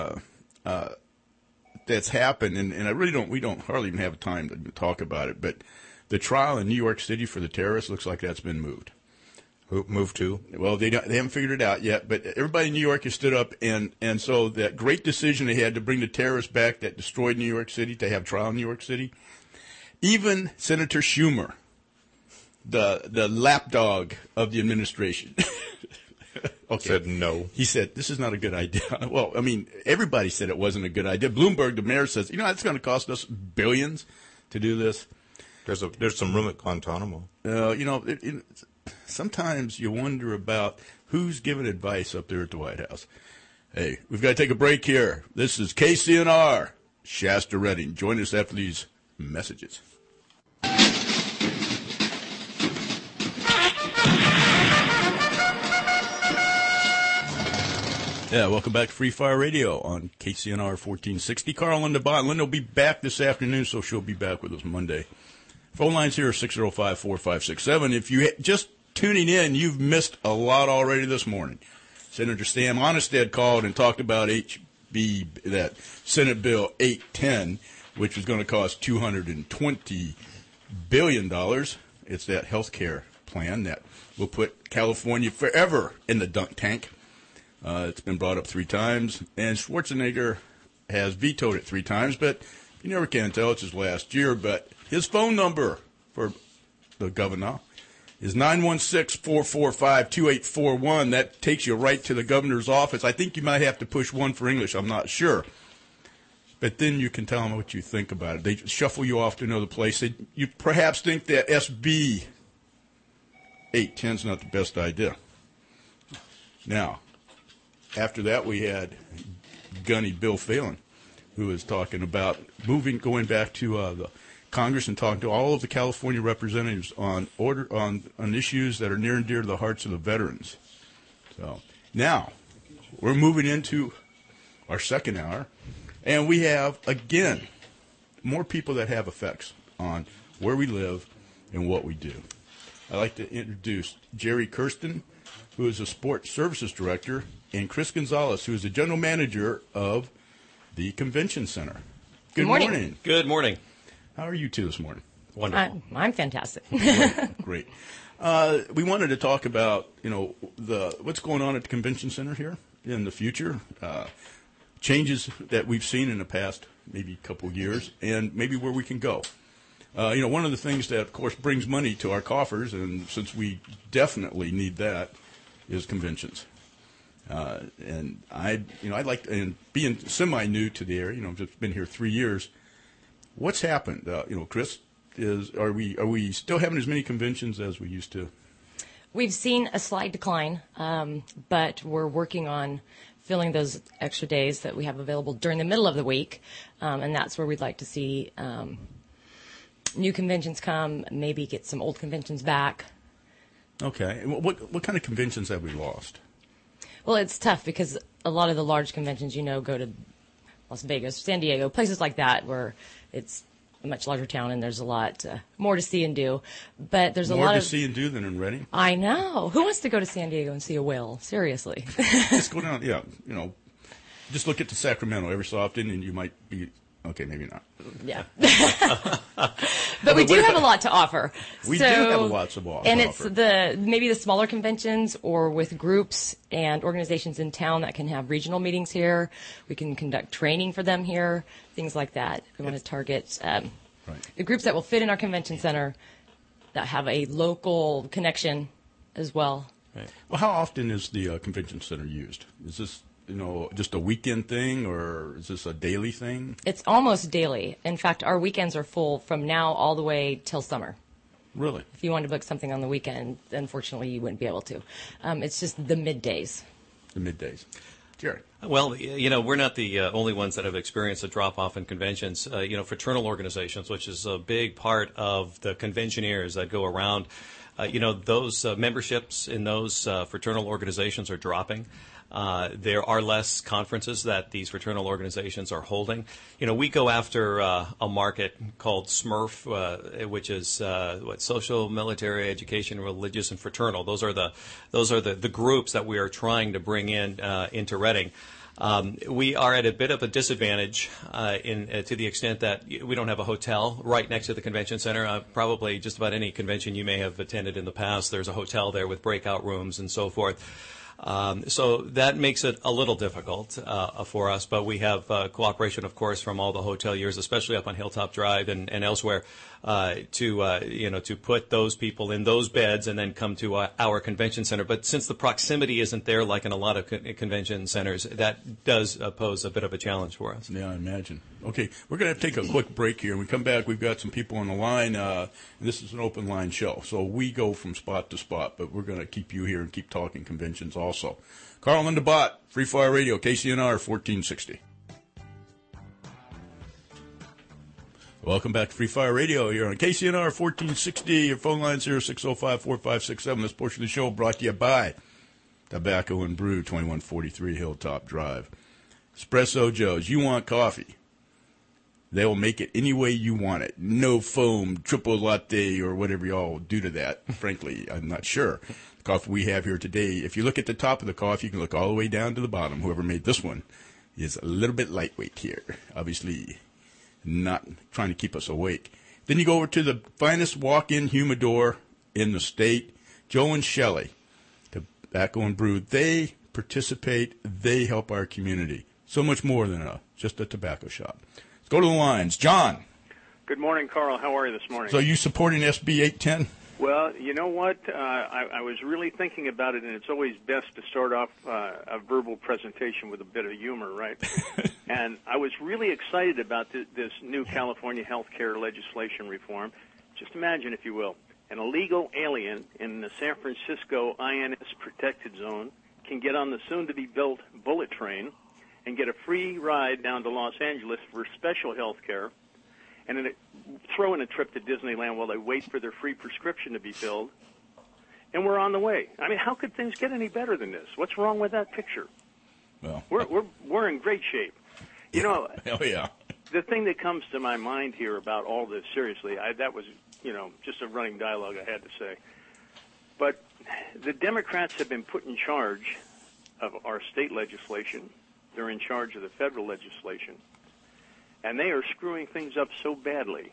S2: that's happened, and we don't hardly even have time to talk about it. But the trial in New York City for the terrorists looks like that's been moved.
S3: Move to?
S2: Well, they haven't figured it out yet, but everybody in New York has stood up, and so that great decision they had to bring the terrorists back that destroyed New York City, to have trial in New York City. Even Senator Schumer, the lapdog of the administration,
S3: said no.
S2: He said, this is not a good idea. Well, I mean, everybody said it wasn't a good idea. Bloomberg, the mayor, says, it's going to cost us billions to do this.
S3: There's some room at Guantanamo.
S2: Sometimes you wonder about who's giving advice up there at the White House. Hey, we've got to take a break here. This is KCNR, Shasta Reading. Join us after these messages. Yeah, welcome back to Free Fire Radio on KCNR 1460. Carl and Linda will be back this afternoon, so she'll be back with us Monday. Phone lines here are 605-4567. If you just tuning in, you've missed a lot already this morning. Senator Sam Onestad called and talked about that Senate Bill 810, which is going to cost $220 billion. It's that health care plan that will put California forever in the dunk tank. It's been brought up 3 times, and Schwarzenegger has vetoed it 3 times, but you never can tell. It's his last year, but his phone number for the governor is 916-445-2841. That takes you right to the governor's office. I think you might have to push 1 for English. I'm not sure. But then you can tell them what you think about it. They shuffle you off to another place. You perhaps think that SB 810 is not the best idea. Now, after that, we had Gunny Bill Phelan, who was talking about going back to the Congress and talking to all of the California representatives on issues that are near and dear to the hearts of the veterans. So now we're moving into our second hour, and we have again more people that have effects on where we live and what we do. I'd like to introduce Jerry Kirsten, who is a sports services director, and Chris Gonzalez, who is the general manager of the convention center. Good morning.
S10: Good morning.
S2: How are you two this morning?
S10: Wonderful.
S11: I'm fantastic.
S2: Great. We wanted to talk about, what's going on at the convention center here in the future, changes that we've seen in the past maybe couple of years, and maybe where we can go. One of the things that, of course, brings money to our coffers, and since we definitely need that, is conventions. And I'd like to, and being semi-new to the area, I've just been here 3 years. What's happened? Chris, are we still having as many conventions as we used to?
S11: We've seen a slight decline, but we're working on filling those extra days that we have available during the middle of the week, and that's where we'd like to see new conventions come, maybe get some old conventions back.
S2: Okay. And what kind of conventions have we lost?
S11: Well, it's tough because a lot of the large conventions, go to Las Vegas, San Diego, places like that where it's a much larger town and there's a lot more to see and do. But there's a lot
S2: more
S11: to
S2: see and do than in Redding?
S11: I know. Who wants to go to San Diego and see a whale? Seriously.
S2: Just go down, just look at the Sacramento every so often and you might be, okay, maybe not.
S11: Yeah. But we do have a lot to offer.
S2: We do have a lot to offer.
S11: And it's maybe the smaller conventions or with groups and organizations in town that can have regional meetings here. We can conduct training for them here, things like that. We want to target the groups that will fit in our convention center that have a local connection as well.
S2: Right. Well, how often is the convention center used? Is this just a weekend thing, or is this a daily thing?
S11: It's almost daily. In fact, our weekends are full from now all the way till summer.
S2: Really?
S11: If you wanted to book something on the weekend, unfortunately, you wouldn't be able to. It's just the middays.
S2: The middays. Jerry?
S10: Well, we're not the only ones that have experienced a drop-off in conventions. Fraternal organizations, which is a big part of the conventioneers that go around, those memberships in those fraternal organizations are dropping. There are less conferences that these fraternal organizations are holding. We go after a market called SMERF, which is social, military, education, religious, and fraternal. Those are the groups that we are trying to bring into Redding. We are at a bit of a disadvantage to the extent that we don't have a hotel right next to the convention center. Probably just about any convention you may have attended in the past, there's a hotel there with breakout rooms and so forth. So that makes it a little difficult for us, but we have cooperation, of course, from all the hoteliers, especially up on Hilltop Drive and elsewhere, to put those people in those beds and then come to our convention center. But since the proximity isn't there, like in a lot of convention centers, that does pose a bit of a challenge for us.
S2: Yeah, I imagine. Okay, we're going to take a quick break here. When we come back, we've got some people on the line. This is an open line show, so we go from spot to spot, but we're going to keep you here and keep talking conventions also. Carl and the Bot, Free Fire Radio, KCNR 1460. Welcome back to Free Fire Radio here on KCNR 1460. Your phone line is 0605-4567. This portion of the show brought to you by Tobacco and Brew, 2143 Hilltop Drive. Espresso Joe's. You want coffee? They will make it any way you want it. No foam, triple latte, or whatever y'all do to that. Frankly, I'm not sure. The coffee we have here today, if you look at the top of the coffee, you can look all the way down to the bottom. Whoever made this one is a little bit lightweight here. Obviously, not trying to keep us awake. Then you go over to the finest walk-in humidor in the state. Joe and Shelley, Tobacco and Brew, they participate. They help our community. So much more than just a tobacco shop. Let's go to the lines. John.
S12: Good morning, Carl. How are you this morning?
S2: So you supporting SB 810?
S12: Well, you know what? I was really thinking about it, and it's always best to start off a verbal presentation with a bit of humor, right? And I was really excited about this new California health care legislation reform. Just imagine, if you will, an illegal alien in the San Francisco INS protected zone can get on the soon-to-be-built bullet train and get a free ride down to Los Angeles for special health care, and then throw in a trip to Disneyland while they wait for their free prescription to be filled, and we're on the way. I mean, how could things get any better than this? What's wrong with that picture?
S2: Well,
S12: we're in great shape. You know,
S2: oh yeah.
S12: The thing that comes to my mind here about all this, seriously, that was, just a running dialogue I had to say. But the Democrats have been put in charge of our state legislation. They're in charge of the federal legislation. And they are screwing things up so badly.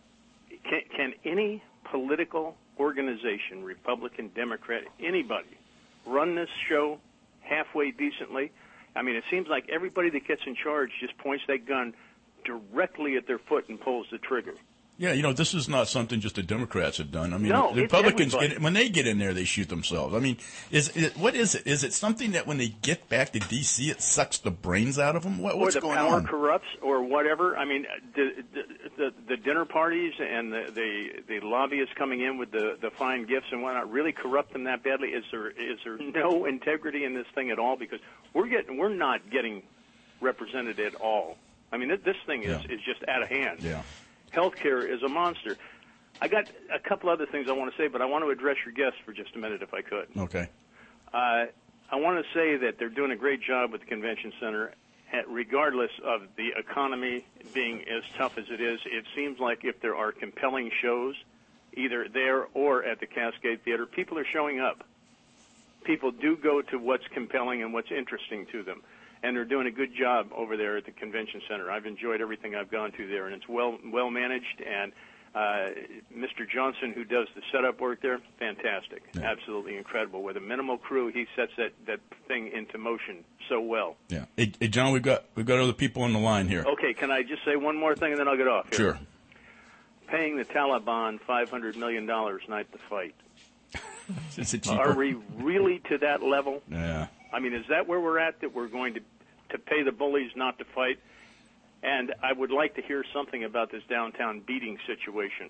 S12: Can any political organization, Republican, Democrat, anybody, run this show halfway decently? I mean, it seems like everybody that gets in charge just points that gun directly at their foot and pulls the trigger.
S2: Yeah, this is not something just the Democrats have done. I mean,
S12: no,
S2: the Republicans, when they get in there, they shoot themselves. I mean, what is it? Is it something that when they get back to D.C., it sucks the brains out of them? What's going on?
S12: Or the power corrupts or whatever. I mean, the dinner parties and the lobbyists coming in with the fine gifts and whatnot really corrupt them that badly? Is there no integrity in this thing at all? Because we're not getting represented at all. I mean, this thing is just out of hand.
S2: Yeah.
S12: Healthcare is a monster. I got a couple other things I want to say, but I want to address your guests for just a minute, if I could.
S2: Okay.
S12: I want to say that they're doing a great job with the convention center, regardless of the economy being as tough as it is. It seems like if there are compelling shows, either there or at the Cascade Theater, people are showing up. People do go to what's compelling and what's interesting to them. And they're doing a good job over there at the convention center. I've enjoyed everything I've gone to there, and it's well managed. And Mr. Johnson, who does the setup work there, fantastic, absolutely incredible. With a minimal crew, he sets that thing into motion so well.
S2: Yeah. Hey, John, we've got other people on the line here.
S12: Okay, can I just say one more thing, and then I'll get off here?
S2: Sure.
S12: Paying the Taliban $500 million not to fight.
S2: Is it cheaper?
S12: Are we really to that level?
S2: Yeah.
S12: I mean, is that where we're at, that we're going to pay the bullies not to fight? And I would like to hear something about this downtown beating situation.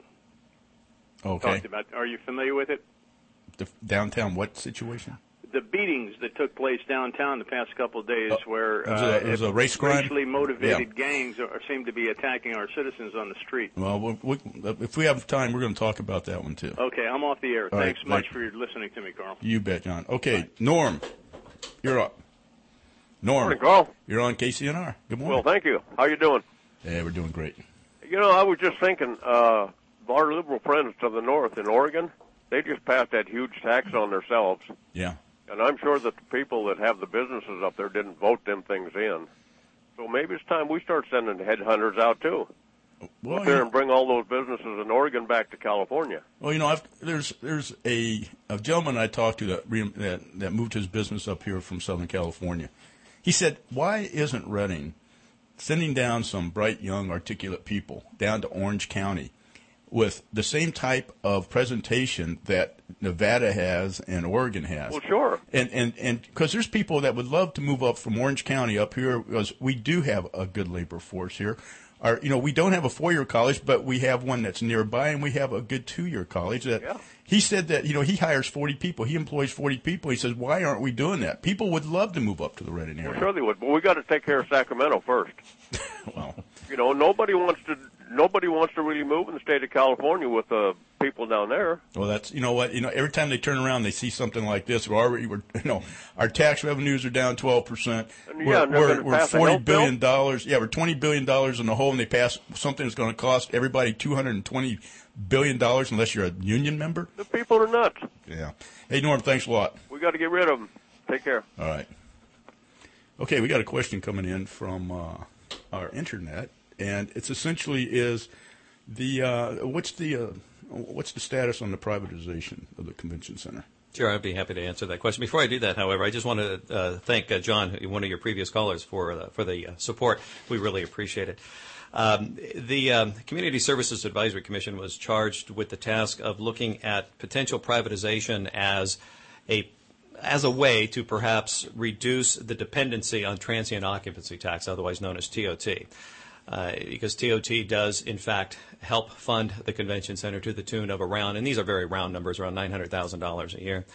S2: Okay.
S12: Talked about. Are you familiar with it?
S2: The downtown what situation?
S12: The beatings that took place downtown the past couple of days, where
S2: it was a race crime?
S12: racially motivated gangs seem to be attacking our citizens on the street.
S2: Well, if we have time, we're going to talk about that one, too.
S12: Okay, I'm off the air.
S2: All
S12: Thanks
S2: right,
S12: much for listening to me, Carl.
S2: You bet, John. Okay, Norm, you're up. Norm,
S13: morning, Carl.
S2: You're on KCNR. Good morning.
S13: Well, thank you. How you doing?
S2: Yeah, we're doing great.
S13: I was just thinking, our liberal friends to the north in Oregon, they just passed that huge tax on themselves.
S2: Yeah.
S13: And I'm sure that the people that have the businesses up there didn't vote them things in. So maybe it's time we start sending headhunters out, too.
S2: Well,
S13: up there and bring all those businesses in Oregon back to California.
S2: Well, there's a gentleman I talked to that moved his business up here from Southern California. He said, why isn't Redding sending down some bright, young, articulate people down to Orange County with the same type of presentation that Nevada has and Oregon has?
S13: Well, sure.
S2: And because there's people that would love to move up from Orange County up here, because we do have a good labor force here. We don't have a 4-year college, but we have one that's nearby, and we have a good 2-year college. He said that, he hires 40 people. He employs 40 people. He says, why aren't we doing that? People would love to move up to the Redding area.
S13: Well, sure they would, but we got to take care of Sacramento first.
S2: Well,
S13: nobody wants to really move in the state of California with people down there.
S2: Well, that's every time they turn around, they see something like this. Our tax revenues are down 12%. We're $40 billion. Yeah, we're $20 billion in the hole, and they pass something that's going to cost everybody $220 billion unless you're a union member.
S13: The people are nuts.
S2: Yeah. Hey, Norm, thanks a lot.
S13: We got to get rid of them. Take care.
S2: All right. Okay, we got a question coming in from our internet, and it's essentially is what's the status on the privatization of the convention center?
S10: Sure, I'd be happy to answer that question. Before I do that, however, I just want to thank John, one of your previous callers, for the support. We really appreciate it. The Community Services Advisory Commission was charged with the task of looking at potential privatization as a way to perhaps reduce the dependency on transient occupancy tax, otherwise known as TOT. Because TOT does, in fact, help fund the convention center to the tune of around, and these are very round numbers, around $900,000 a year.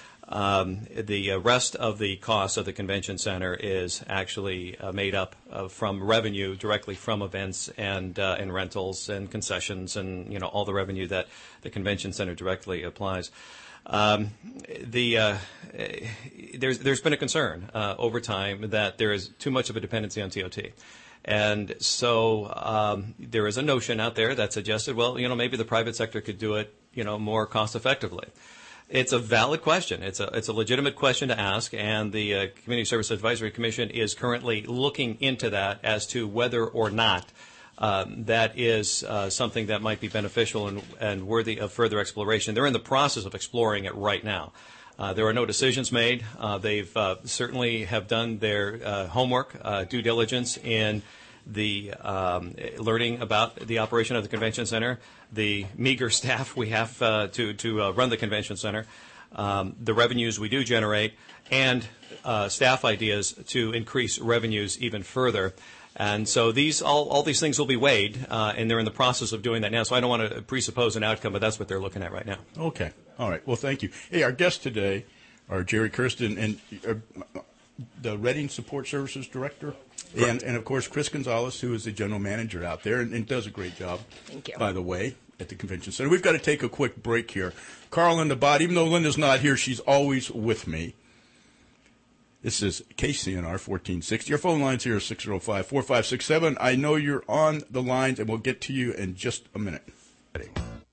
S10: The rest of the cost of the convention center is actually made up from revenue directly from events and rentals and concessions and all the revenue that the convention center directly applies. There's been a concern over time that there is too much of a dependency on TOT. And so there is a notion out there that suggested, well, maybe the private sector could do it, more cost effectively. It's a valid question. It's a legitimate question to ask, and the Community Service Advisory Commission is currently looking into that as to whether or not that is something that might be beneficial and worthy of further exploration. They're in the process of exploring it right now. There are no decisions made. They've certainly have done their homework, due diligence in the learning about the operation of the convention center, the meager staff we have to run the convention center, the revenues we do generate, and staff ideas to increase revenues even further. And so all these things will be weighed, and they're in the process of doing that now. So I don't want to presuppose an outcome, but that's what they're looking at right now.
S2: Okay. All right. Well, thank you. Hey, our guests today are Jerry Kirsten and the Reading Support Services Director, and of course Chris Gonzalez, who is the general manager out there and does a great job. Thank you. By the way, at the convention center. We've got to take a quick break here. Carl in the bot, even though Linda's not here, she's always with me. This is KCNR 1460. Our phone lines here are 605-4567. I know you're on the lines, and we'll get to you in just a minute. Ready.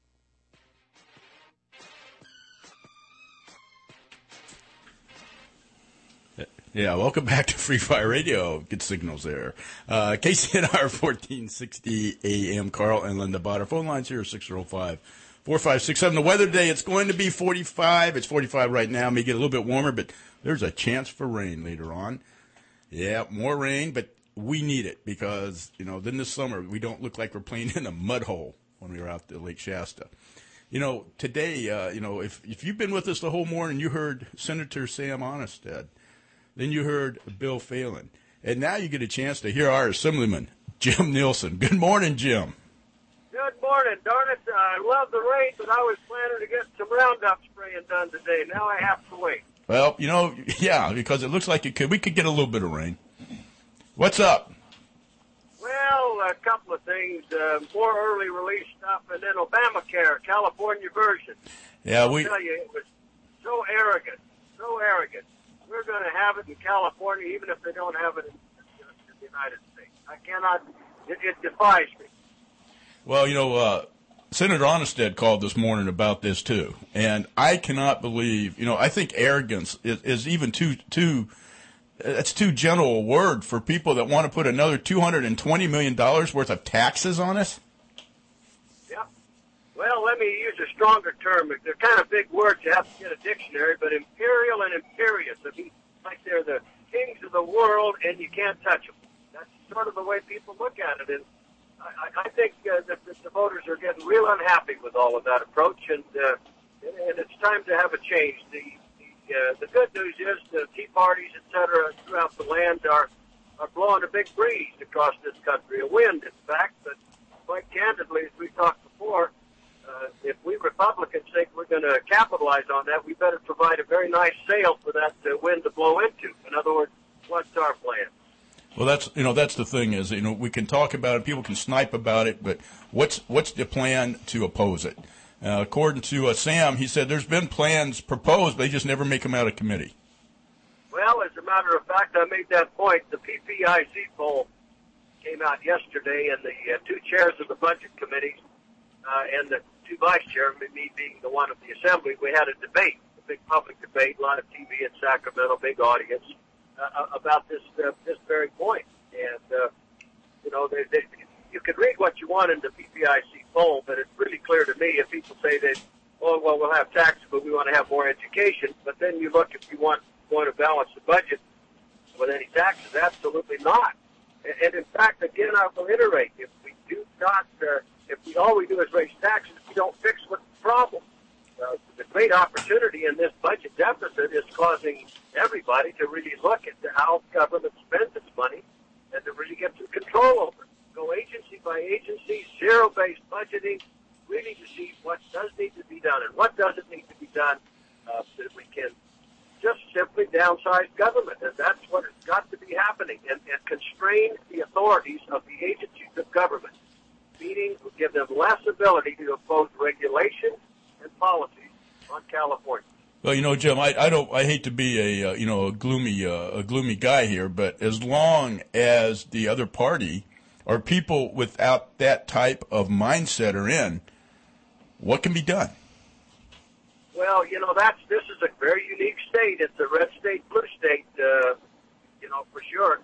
S2: Yeah, welcome back to Free Fire Radio. Good signals there. KCNR 1460 AM. Carl and Linda Bott. Our phone lines here are 605-4567. The weather today, it's going to be 45. It's 45 right now. May get a little bit warmer, but there's a chance for rain later on. Yeah, more rain, but we need it because, then this summer we don't look like we're playing in a mud hole when we were out at Lake Shasta. Today, if you've been with us the whole morning, you heard Senator Sam Onestad. Then you heard Bill Phelan. And now you get a chance to hear our Assemblyman, Jim Nielsen. Good morning, Jim.
S14: Good morning. Darn it, I love the rain, but I was planning to get some Roundup spraying done today. Now I have to wait.
S2: Well, yeah, because it looks like we could get a little bit of rain. What's up?
S14: Well, a couple of things. More early release stuff, and then Obamacare, California version.
S2: Yeah,
S14: I'll tell you, it was so arrogant. We're going to have it in California, even if they don't have it in the United States. I cannot. It defies me.
S2: Well, Senator Onestad called this morning about this too, and I cannot believe. I think arrogance is even too. That's too gentle a word for people that want to put another $220 million worth of taxes on us.
S14: Yeah. Well, let me use a stronger term. They're kind of big words. You have to get a dictionary, but imperial and imperious. I mean, like they're the kings of the world, and you can't touch them. That's sort of the way people look at it. And I think that the voters are getting real unhappy with all of that approach, and it's time to have a change. The good news is the tea parties, et cetera, throughout the land are blowing a big breeze across this country, a wind, in fact. But quite candidly, as we talked before, if we Republicans think we're going to capitalize on that, we better provide a very nice sail for that wind to blow into. In other words, what's our plan?
S2: Well, that's the thing is, we can talk about it, people can snipe about it, but what's the plan to oppose it? According to Sam, he said there's been plans proposed, but they just never make them out of committee.
S14: Well, as a matter of fact, I made that point. The PPIC poll came out yesterday, and the two chairs of the budget committees and the two vice chairs, me being the one of the assembly, we had a debate, a big public debate, a lot of TV in Sacramento, big audience, about this very point. And, you can read what you want in the PPIC poll, but it's really clear to me if people say they oh, well, we'll have taxes, but we want to have more education. But then you look, if you want to balance the budget with any taxes, absolutely not. And in fact, again, I will iterate, if we do not, if all we do is raise taxes, we don't fix what's the problem. The great opportunity in this budget deficit is causing everybody to really look at how government spends its money and to really get some control over it. Go agency by agency, zero-based budgeting, really to see what does need to be done and what doesn't need to be done, so that we can just simply downsize government. And that's what has got to be happening, and constrain the authorities of the agencies of government, meaning give them less ability to impose regulation and policies on California.
S2: Well, Jim, I hate to be a gloomy guy here, but as long as the other party or people without that type of mindset are in, what can be done?
S14: Well, this is a very unique state. It's a red state, blue state, for sure,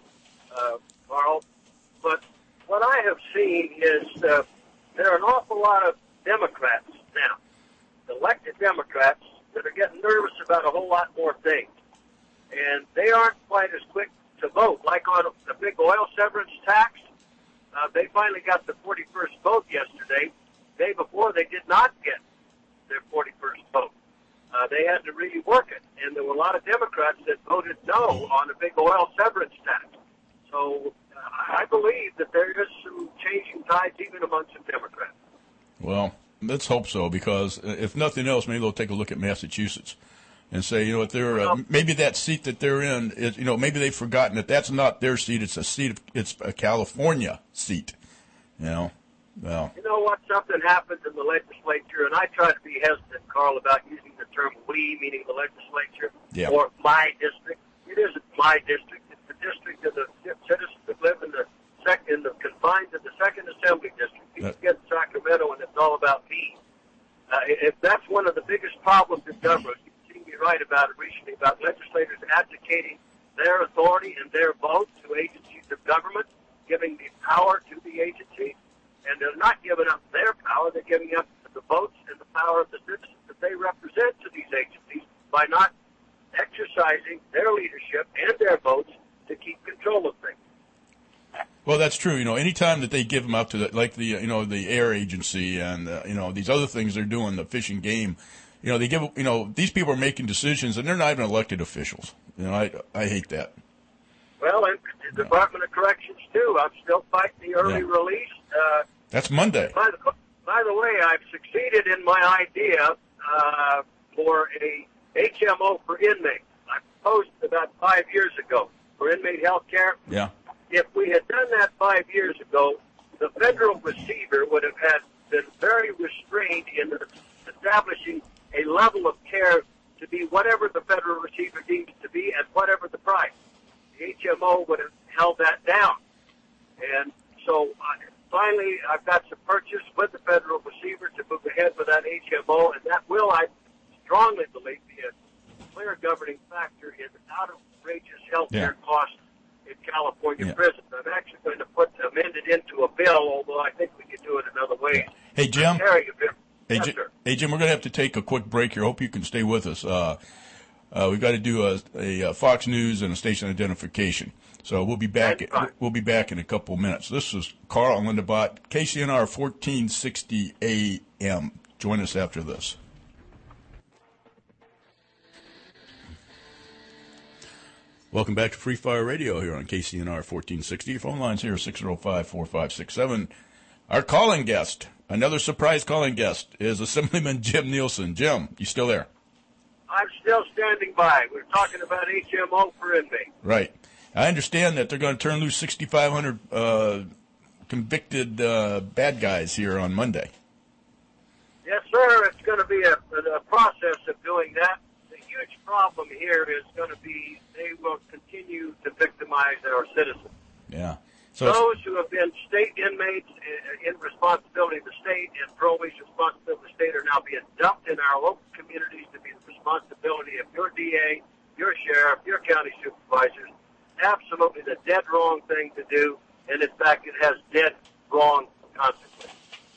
S14: Carl. But what I have seen is there are an awful lot of Democrats now, elected Democrats, that are getting nervous about a whole lot more things. And they aren't quite as quick to vote. Like on the big oil severance tax, they finally got the 41st vote yesterday. The day before, they did not get their 41st vote. They had to really work it. And there were a lot of Democrats that voted no on the big oil severance tax. So I believe that there is some changing tides even among some Democrats.
S2: Well, let's hope so, because if nothing else, maybe they'll take a look at Massachusetts and say, if they're maybe that seat that they're in is, maybe they've forgotten that that's not their seat. It's a California seat. Well.
S14: You know what? Something happens in the legislature, and I try to be hesitant, Carl, about using the term "we," meaning the legislature, or my district. It isn't my district. It's the district of the citizens that live in the confines of the Second Assembly District. People get in Sacramento, and it's all about me. If that's one of the biggest problems in government, you seem to be right about it recently, about legislators abdicating their authority and their vote to agencies of government, giving the power to the agency. And they're not giving up their power, they're giving up the votes and the power of the citizens that they represent to these agencies by not exercising their leadership and their votes to keep control of things.
S2: Well, that's true. Anytime that they give them up to the air agency and these other things they're doing, the fish and game, they give these people are making decisions and they're not even elected officials. I hate that.
S14: Well, and the Department of Corrections too. I'm still fighting the early release.
S2: That's Monday.
S14: By the way, I've succeeded in my idea for a HMO for inmates. I proposed about 5 years ago for inmate health care.
S2: Yeah.
S14: If we had done that 5 years ago, the federal receiver would have been very restrained in establishing a level of care to be whatever the federal receiver deems to be at whatever the price. The HMO would have held that down. And so finally, I've got some purchase with the federal receiver to move ahead with that HMO, and that will, I strongly believe, be a clear governing factor in outrageous health care costs in California prisons. I'm actually going to amend it into a bill, although I think we could do it another way.
S2: Hey, Jim.
S14: Hey,
S2: Jim, we're going to have to take a quick break here. Hope you can stay with us. We've got to do a Fox News and a station identification. So we'll be back. We'll be back in a couple of minutes. This is Carl Lindenbot, KCNR 1460 AM. Join us after this. Welcome back to Free Fire Radio here on KCNR 1460. Your phone lines here are 605-4567. Our calling guest, another surprise calling guest, is Assemblyman Jim Nielsen. Jim, you still there?
S14: I'm still standing by. We're talking about HMO for inmates.
S2: Right. I understand that they're going to turn loose 6,500 convicted bad guys here on Monday.
S14: Yes, sir. It's going to be a process of doing that. The huge problem here is going to be they will continue to victimize our citizens.
S2: Yeah.
S14: So those who have been state inmates in responsibility of the state and parolees responsibility of the state are now being dumped in our local communities to be the responsibility of your DA, your sheriff, your county supervisors. Absolutely the dead wrong thing to do, and in fact it has dead wrong consequences.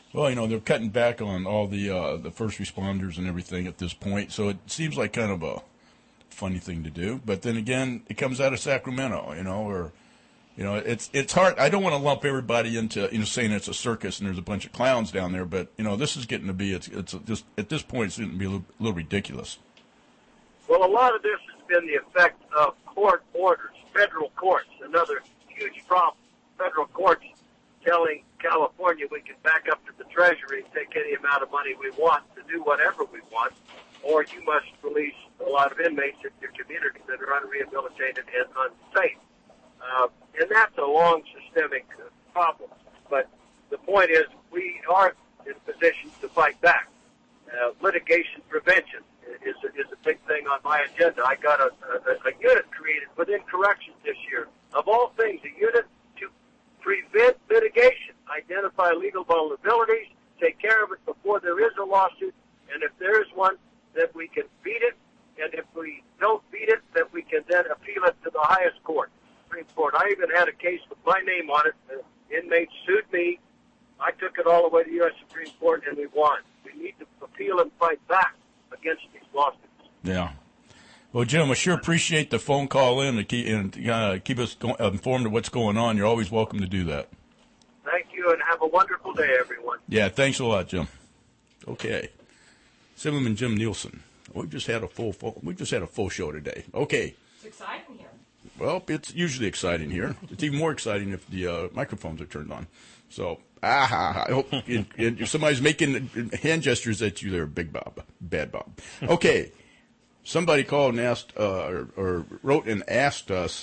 S2: Well, they're cutting back on all the first responders and everything at this point, so it seems like kind of a funny thing to do. But then again, it comes out of Sacramento, it's hard. I don't want to lump everybody into saying it's a circus and there's a bunch of clowns down there, but this is getting to be it's just at this point it's getting to be a little ridiculous.
S14: Well, a lot of this has been the effect of court orders, federal courts, another huge problem. Federal courts telling California we can back up to the Treasury and take any amount of money we want to do whatever we want, or you must release a lot of inmates in your community that are unrehabilitated and unsafe. And that's a long systemic problem. But the point is we are in a position to fight back. Litigation prevention is a big thing on my agenda. I got a unit created within corrections this year. Of all things, a unit to prevent litigation, identify legal vulnerabilities, take care of it before there is a lawsuit, and if there is one, that we can beat it, and if we don't beat it, that we can then appeal it to the highest court, Supreme Court. I even had a case with my name on it. The inmates sued me. I took it all the way to the U.S. Supreme Court, and we won. We need to appeal and fight back against these lawsuits.
S2: Yeah. Well, Jim, I sure appreciate the phone call in and keep us informed of what's going on. You're always welcome to do that.
S14: Thank you, and have a wonderful day, everyone.
S2: Yeah, thanks a lot, Jim. Okay. Zimmerman Jim Nielsen. We just had a full show today. Okay.
S11: It's exciting here.
S2: Well, it's usually exciting here. It's even more exciting if the microphones are turned on. So, I hope if somebody's making hand gestures at you there, Bad Bob. Okay. Somebody called and asked, or wrote and asked us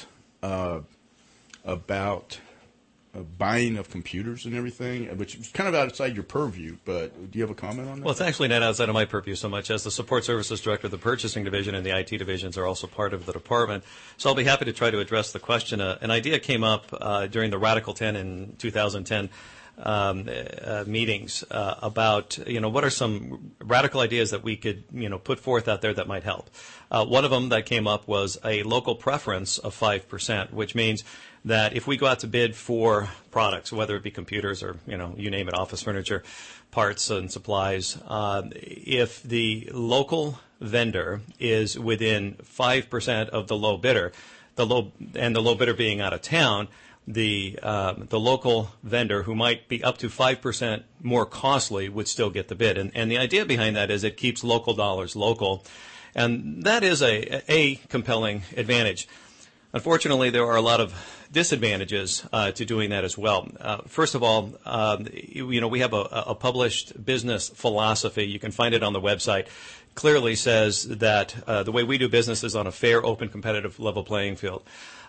S2: about buying of computers and everything, which is kind of outside your purview, but do you have a comment on that?
S10: Well, it's actually not outside of my purview so much as the support services director, the purchasing division, and the IT divisions are also part of the department. So I'll be happy to try to address the question. An idea came up during the Radical 10 in 2010 meetings about, what are some radical ideas that we could, put forth out there that might help. One of them that came up was a local preference of 5%, which means that if we go out to bid for products, whether it be computers or, you name it, office furniture, parts and supplies, if the local vendor is within 5% of the low bidder, the low bidder being out of town, the local vendor, who might be up to 5% more costly, would still get the bid. And the idea behind that is it keeps local dollars local. And that is a compelling advantage. Unfortunately, there are a lot of disadvantages to doing that as well. First of all, we have a published business philosophy. You can find it on the website. Clearly says that the way we do business is on a fair, open, competitive, level playing field.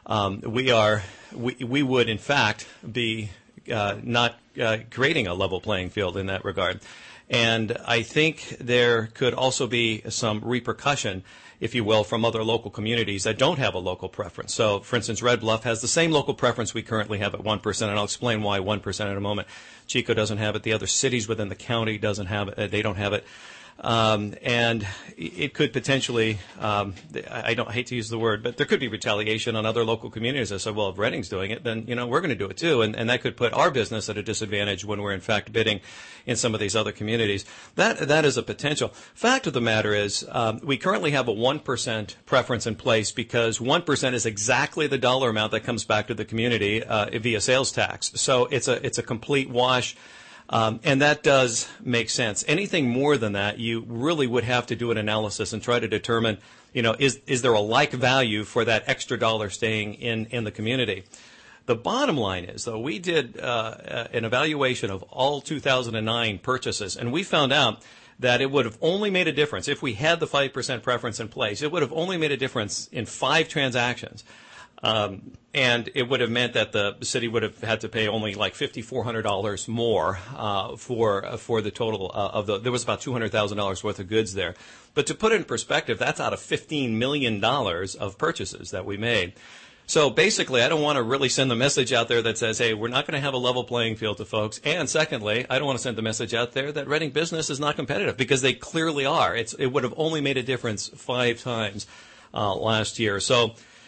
S10: We would in fact be not creating a level playing field in that regard. And I think there could also be some repercussion, if you will, from other local communities that don't have a local preference. So, for instance, Red Bluff has the same local preference we currently have at 1%, and I'll explain why 1% in a moment. Chico doesn't have it. The other cities within the county doesn't have it. They don't have it. And it could potentially, I hate to use the word, but there could be retaliation on other local communities that say, well, if Reading's doing it, then, we're going to do it too. And that could put our business at a disadvantage when we're in fact bidding in some of these other communities. That is a potential. Fact of the matter is, we currently have a 1% preference in place because 1% is exactly the dollar amount that comes back to the community, via sales tax. So it's a complete wash. And that does make sense. Anything more than that, you really would have to do an analysis and try to determine, is there a like value for that extra dollar staying in the community? The bottom line is, though, we did an evaluation of all 2009 purchases, and we found out that it would have only made a difference if we had the 5% preference in place. It would have only made a difference in 5 transactions. And it would have meant that the city would have had to pay only like $5,400 more for the total of there was about $200,000 worth of goods there. But to put it in perspective, that's out of $15 million of purchases that we made. So basically, I don't want to really send the message out there that says, hey, we're not going to have a level playing field to folks. And secondly, I don't want to send the message out there that Reading business is not competitive, because they clearly are. It would have only made a difference 5 times last year. So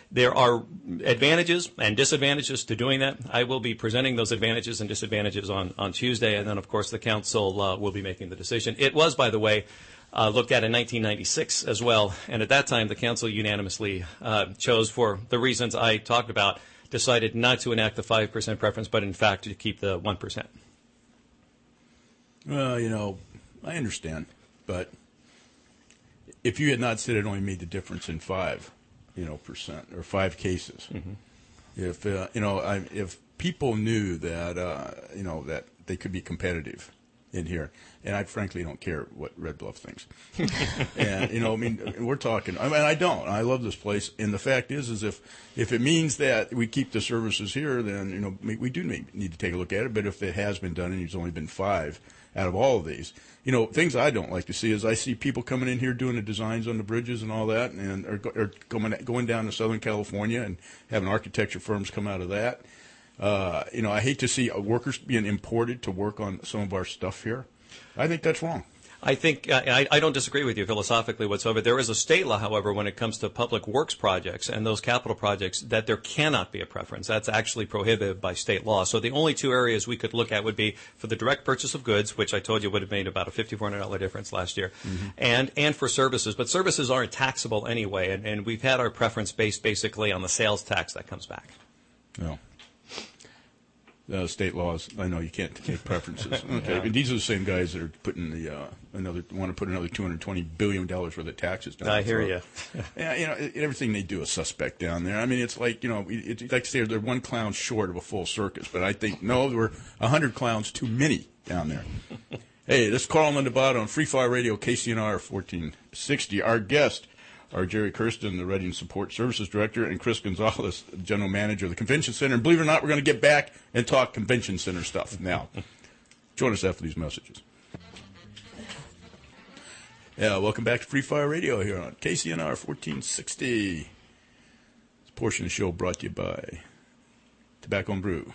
S10: There are advantages and disadvantages to doing that. I will be presenting those advantages and disadvantages on Tuesday, and then, of course, the council will be making the decision. It was, by the way, looked at in 1996 as well, and at that time the council unanimously chose, for the reasons I talked about, decided not to enact the 5% preference, but in fact to keep the 1%.
S2: Well, I understand, but if you had not said it only made the difference in 5%, or 5 cases, if people knew that that they could be competitive in here, and I frankly don't care what Red Bluff thinks, and we're talking. I don't. I love this place, and the fact is if it means that we keep the services here, then we do need to take a look at it. But if it has been done, and it's only been 5 out of all of these, things I don't like to see is I see people coming in here doing the designs on the bridges and all that, and or going down to Southern California and having architecture firms come out of that. I hate to see workers being imported to work on some of our stuff here. I think that's wrong.
S10: I think I don't disagree with you philosophically whatsoever. There is a state law, however, when it comes to public works projects and those capital projects, that there cannot be a preference. That's actually prohibited by state law. So the only 2 areas we could look at would be for the direct purchase of goods, which I told you would have made about a $5,400 difference last year, and for services. But services aren't taxable anyway, and we've had our preference based basically on the sales tax that comes back.
S2: No. State laws. I know you can't take preferences. Okay, but these are the same guys that are putting want to put another $220 billion worth of taxes down.
S10: I hear you.
S2: Yeah, everything they do is suspect down there. I mean, it's like it's like to say they're one clown short of a full circus. But I think no, there were 100 clowns too many down there. Hey, this is Carl Lindebaugh on Free Fire Radio, KCNR 1460. Our guest are Jerry Kirsten, the Reading Support Services Director, and Chris Gonzalez, General Manager of the Convention Center. And believe it or not, we're going to get back and talk Convention Center stuff now. Join us after these messages. Yeah, welcome back to Free Fire Radio here on KCNR 1460. This portion of the show brought to you by Tobacco and Brew.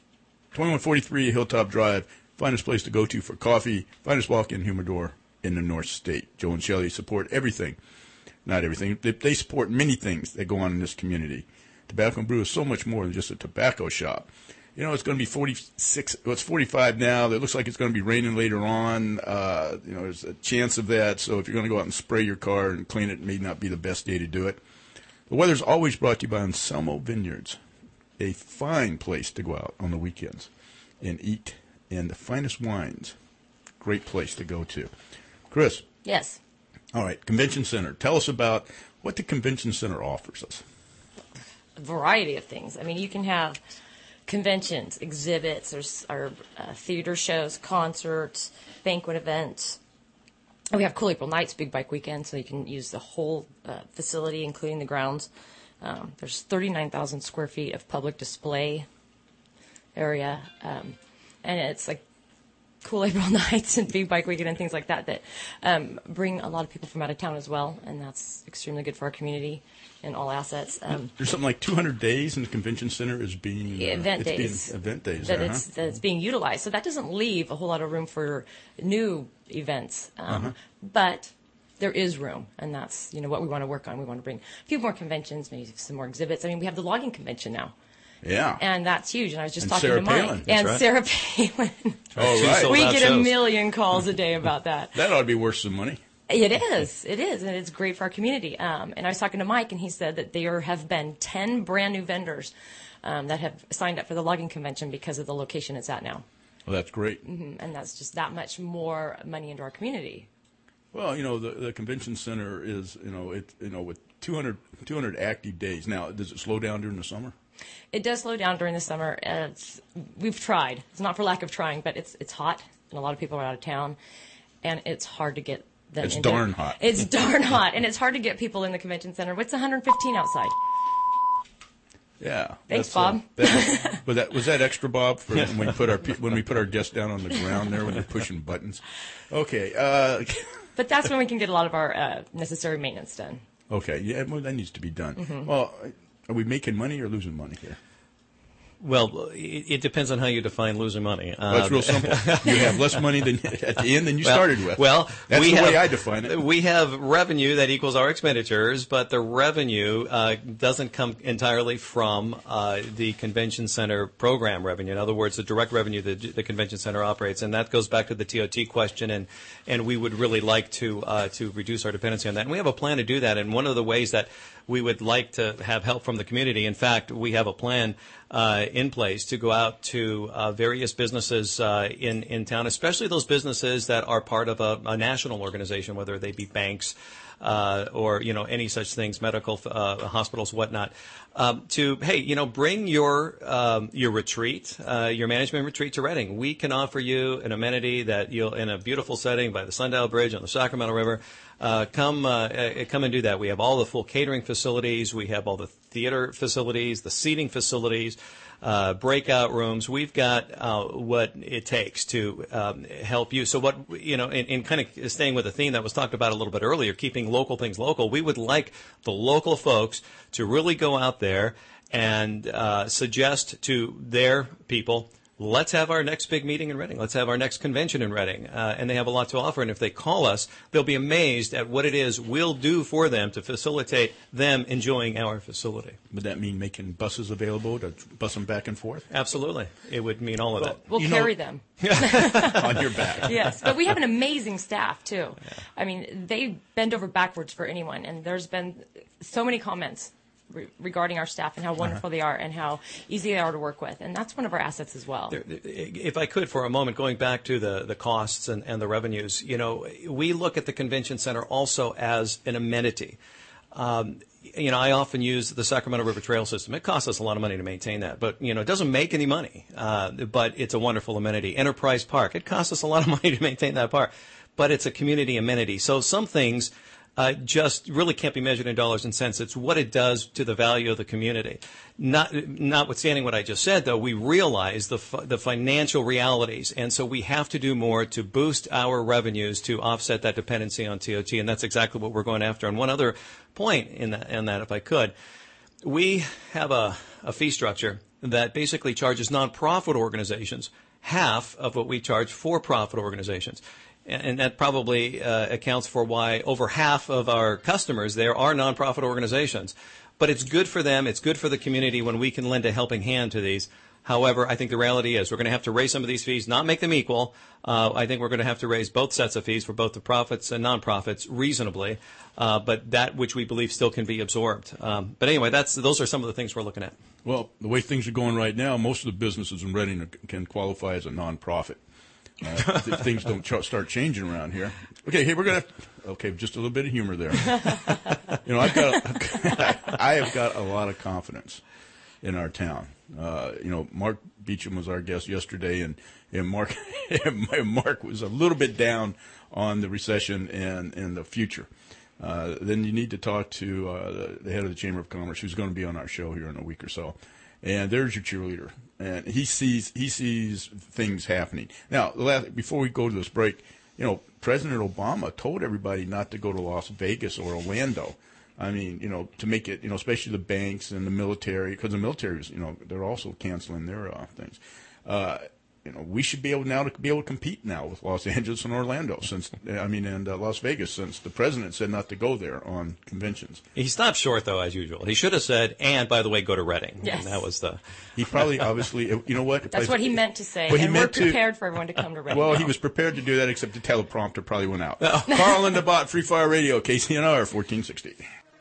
S2: 2143 Hilltop Drive, finest place to go to for coffee, finest walk-in humidor in the North State. Joe and Shelley support everything. Not everything. They support many things that go on in this community. Tobacco and Brew is so much more than just a tobacco shop. It's going to be 46. Well, it's 45 now. It looks like it's going to be raining later on. There's a chance of that. So if you're going to go out and spray your car and clean it, it may not be the best day to do it. The weather's always brought to you by Anselmo Vineyards, a fine place to go out on the weekends and eat, and the finest wines. Great place to go to. Chris.
S11: Yes.
S2: All right, Convention Center. Tell us about what the Convention Center offers us.
S11: A variety of things. I mean, you can have conventions, exhibits, or theater shows, concerts, banquet events. We have Cool April Nights, Big Bike Weekend, so you can use the whole facility, including the grounds. There's 39,000 square feet of public display area, and it's like Cool April Nights and Big Bike Weekend and things like that bring a lot of people from out of town as well, and that's extremely good for our community and all assets.
S2: There's something like 200 days in the Convention Center is being
S11: event days that's being utilized. So that doesn't leave a whole lot of room for new events, but there is room, and that's what we want to work on. We want to bring a few more conventions, maybe some more exhibits. I mean, we have the logging convention now.
S2: Yeah.
S11: And that's huge. And I was just talking
S2: Sarah
S11: to Mike.
S2: Palin.
S11: And
S2: right.
S11: Sarah Palin.
S2: Oh, right.
S11: We get a million calls a day about that.
S2: That ought to be worth some money.
S11: It is. It is. And it's great for our community. And I was talking to Mike, and he said that there have been 10 brand new vendors that have signed up for the logging convention because of the location it's at now.
S2: Well, that's great.
S11: And that's just that much more money into our community.
S2: Well, the convention center is, with 200 active days. Now, does it slow down during the summer?
S11: It does slow down during the summer. We've tried. It's not for lack of trying, but it's hot, and a lot of people are out of town, and it's hard to get them.
S2: It's darn hot.
S11: It's darn hot, and it's hard to get people in the convention center. It's 115 outside.
S2: Yeah.
S11: Thanks, Bob.
S2: Was that extra, Bob, for when we put our guests down on the ground there when they're pushing buttons? Okay.
S11: But that's when we can get a lot of our necessary maintenance done.
S2: Okay. Yeah, well, that needs to be done.
S11: Mm-hmm.
S2: Well, are we making money or losing money here?
S10: Well, it depends on how you define losing money.
S2: Well, it's real simple. You have less money at the end than you started with.
S10: Well,
S2: that's the way I define it.
S10: We have revenue that equals our expenditures, but the revenue doesn't come entirely from the convention center program revenue. In other words, the direct revenue that the convention center operates, and that goes back to the TOT question. And we would really like to reduce our dependency on that. And we have a plan to do that. And one of the ways that we would like to have help from the community. In fact, we have a plan in place to go out to various businesses in town, especially those businesses that are part of a national organization, whether they be banks or any such things, medical hospitals, whatnot. Bring your retreat, your management retreat to Reading. We can offer you an amenity that you'll, in a beautiful setting by the Sundial Bridge on the Sacramento River. Come and do that. We have all the full catering facilities. We have all the theater facilities, the seating facilities, breakout rooms. We've got what it takes to help you. So what, in kind of staying with the theme that was talked about a little bit earlier, keeping local things local, we would like the local folks to really go out there and suggest to their people, let's have our next big meeting in Reading. Let's have our next convention in Reading. And they have a lot to offer. And if they call us, they'll be amazed at what it is we'll do for them to facilitate them enjoying our facility.
S2: Would that mean making buses available to bus them back and forth?
S10: Absolutely. It would mean all of that.
S11: We'll carry them.
S2: On your back.
S11: Yes, but we have an amazing staff, too. Yeah. I mean, they bend over backwards for anyone. And there's been so many comments regarding our staff and how wonderful they are and how easy they are to work with. And that's one of our assets as well.
S10: If I could for a moment, going back to the costs and the revenues, we look at the convention center also as an amenity. I often use the Sacramento River Trail system. It costs us a lot of money to maintain that, but, it doesn't make any money. But it's a wonderful amenity. Enterprise Park, it costs us a lot of money to maintain that park, but it's a community amenity. So some things just really can't be measured in dollars and cents. It's what it does to the value of the community. Notwithstanding what I just said, though, we realize the financial realities, and so we have to do more to boost our revenues to offset that dependency on TOT, and that's exactly what we're going after. And one other point in that, if I could, we have a fee structure that basically charges nonprofit organizations half of what we charge for-profit organizations. And that probably accounts for why over half of our customers there are nonprofit organizations. But it's good for them. It's good for the community when we can lend a helping hand to these. However, I think the reality is we're going to have to raise some of these fees, not make them equal. I think we're going to have to raise both sets of fees for both the profits and nonprofits reasonably, but that which we believe still can be absorbed. But anyway, those are some of the things we're looking at.
S2: Well, the way things are going right now, most of the businesses in Reading can qualify as a nonprofit. If things don't start changing around here. Okay, hey, just a little bit of humor there. I have got a lot of confidence in our town. Mark Beecham was our guest yesterday, and Mark was a little bit down on the recession and the future. Then you need to talk to the head of the Chamber of Commerce, who's going to be on our show here in a week or so. And there's your cheerleader, and he sees things happening. Now, before we go to this break, President Obama told everybody not to go to Las Vegas or Orlando. I mean, to make it, especially the banks and the military, because the military is, they're also canceling their things. We should be able now to compete now with Los Angeles and Orlando and Las Vegas, since the president said not to go there on conventions.
S10: He stopped short, though, as usual. He should have said, and by the way, go to Reading.
S11: Yes.
S10: And that was
S2: he probably, obviously, what?
S11: That's what he meant to say, and we're prepared for everyone to come to Reading.
S2: Well, he was prepared to do that, except the teleprompter probably went out. Carl and the Bot, Free Fire Radio, KCNR 1460.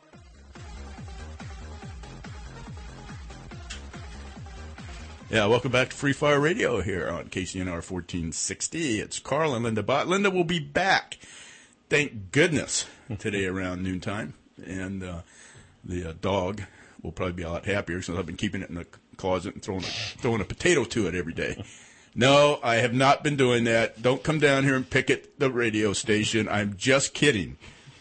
S2: Yeah, welcome back to Free Fire Radio here on KCNR 1460. It's Carl and Linda Bott. Linda will be back, thank goodness, today around noontime. And the dog will probably be a lot happier since I've been keeping it in the closet and throwing a potato to it every day. No, I have not been doing that. Don't come down here and pick at the radio station. I'm just kidding.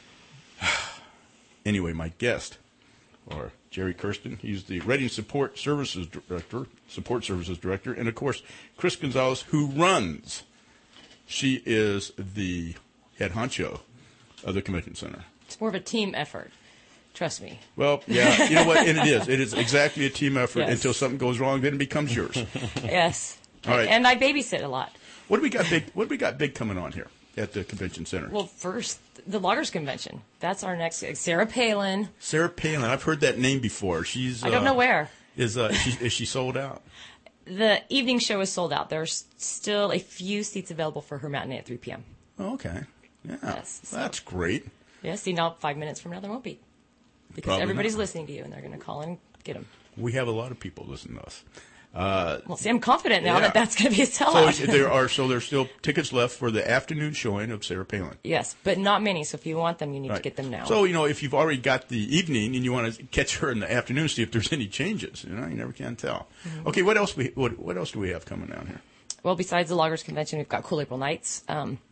S2: Anyway, my guest, or Jerry Kirsten. He's the Reading Support Services Director, and of course, Chris Gonzalez, who runs. She is the head honcho of the convention center.
S11: It's more of a team effort. Trust me.
S2: Well, yeah, you know what? And it is. It is exactly a team effort
S11: Yes.
S2: until something goes wrong, then it becomes yours.
S11: Yes.
S2: All right.
S11: And I babysit a lot.
S2: What do we got big? What do we got big coming on here at the convention center?
S11: Well, first, the Loggers Convention. That's our next. Sarah Palin.
S2: Sarah Palin. I've heard that name before. She's.
S11: I don't know where.
S2: Is she sold out?
S11: The evening show is sold out. There's still a few seats available for her matinee at 3 p.m.
S2: Oh, okay. Yeah.
S11: Yes, so-
S2: That's great.
S11: Yeah, see, now 5 minutes from now there won't be. Because
S2: Probably
S11: everybody's
S2: not.
S11: listening to you, and they're going to call and get them.
S2: We have a lot of people listening to us.
S11: Well, see, I'm confident now
S2: yeah.
S11: that that's going to be a sellout.
S2: So there's still tickets left for the afternoon showing of Sarah Palin.
S11: Yes, but not many. So if you want them, you need
S2: Right.
S11: to get them now.
S2: So, if you've already got the evening and you want to catch her in the afternoon, see if there's any changes. You never can tell.
S11: Mm-hmm.
S2: Okay, what else do we have coming down here?
S11: Well, besides the Loggers Convention, we've got Cool April Nights.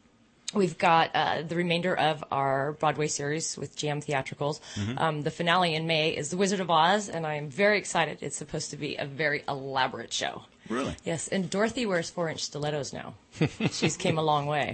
S11: We've got the remainder of our Broadway series with Jam Theatricals.
S2: Mm-hmm.
S11: The finale in May is The Wizard of Oz, and I am very excited. It's supposed to be a very elaborate show.
S2: Really?
S11: Yes, and Dorothy wears 4-inch stilettos now. She's came a long way.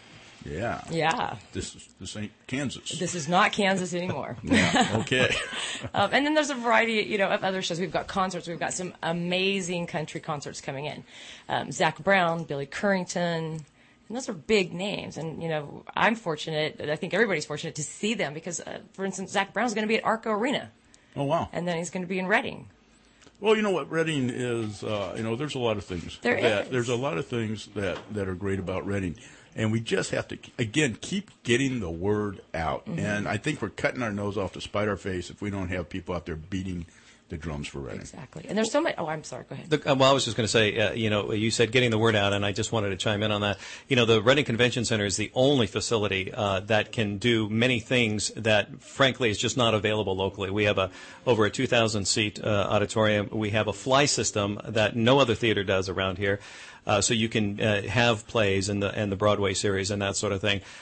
S2: Yeah.
S11: Yeah.
S2: This ain't Kansas.
S11: This is not Kansas anymore.
S2: Yeah. Okay.
S11: And then there's a variety, of other shows. We've got concerts. We've got some amazing country concerts coming in. Zach Brown, Billy Currington. And those are big names. And, I'm fortunate, I think everybody's fortunate to see them because, for instance, Zach Brown's going to be at Arco Arena.
S2: Oh, wow.
S11: And then he's going to be in Reading.
S2: Well, you know what Reading is, there's a lot of things. There's a lot of things that are great about Reading. And we just have to, again, keep getting the word out.
S11: Mm-hmm.
S2: And I think we're cutting our nose off to spite our face if we don't have people out there beating the drums for Reading.
S11: Exactly. And there's so much. Oh, I'm sorry. Go ahead.
S10: Well, I was just going to say, you said getting the word out, and I just wanted to chime in on that. The Reading Convention Center is the only facility that can do many things that, frankly, is just not available locally. We have over a 2,000-seat auditorium. We have a fly system that no other theater does around here, so you can have plays and the Broadway series and that sort of thing.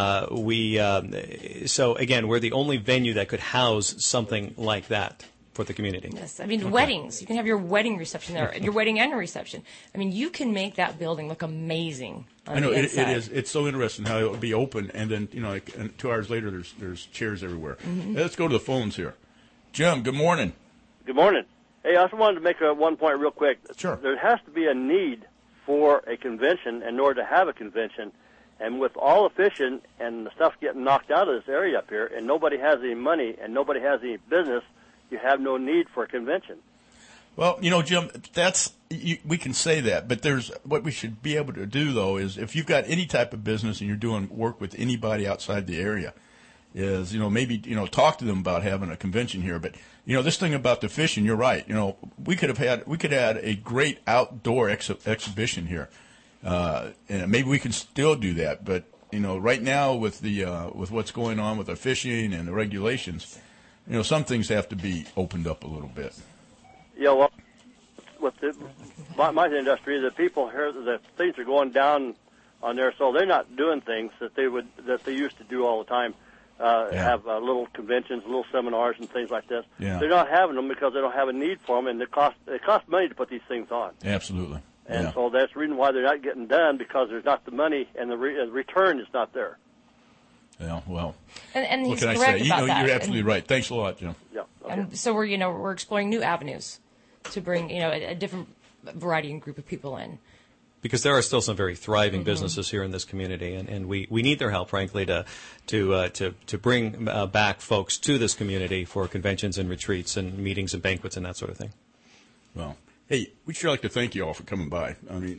S10: So again, we're the only venue that could house something like that for the community.
S11: Yes, weddings. You can have your wedding reception there, your wedding and a reception. You can make that building look amazing on
S2: I know
S11: the
S2: it
S11: inside.
S2: is. It's so interesting how it would be open, and then and 2 hours later, there's chairs everywhere.
S11: Mm-hmm.
S2: Let's go to the phones here. Jim, good morning.
S15: Good morning. Hey, I just wanted to make one point real quick.
S2: Sure.
S15: There has to be a need for a convention in order to have a convention, and with all the fishing and the stuff getting knocked out of this area up here, and nobody has any money and nobody has any business, you have no need for a convention.
S2: Well, Jim, we can say that, but what we should be able to do, though, is if you've got any type of business and you're doing work with anybody outside the area, is, maybe, talk to them about having a convention here. But, this thing about the fishing, you're right. We could add a great outdoor exhibition here. And maybe we can still do that. But, right now with with what's going on with the fishing and the regulations, some things have to be opened up a little bit.
S15: Yeah, well, with my industry, the people here, the things are going down on there, so they're not doing things that they used to do all the time. Have little conventions, little seminars, and things like this.
S2: Yeah.
S15: They're not having them because they don't have a need for them, and it costs money to put these things on.
S2: Absolutely.
S15: And so that's the reason why they're not getting done, because there's not the money, and the return is not there.
S2: Yeah, well,
S11: And
S2: what
S11: he's
S2: can I
S11: correct
S2: say?
S11: about that.
S2: You're absolutely right. Thanks a lot, Jim.
S15: Yeah. Okay.
S11: And so we're exploring new avenues to bring a different variety and group of people in.
S10: Because there are still some very thriving businesses here in this community, and we need their help, frankly, to bring back folks to this community for conventions and retreats and meetings and banquets and that sort of thing.
S2: Well, hey, we'd sure like to thank you all for coming by.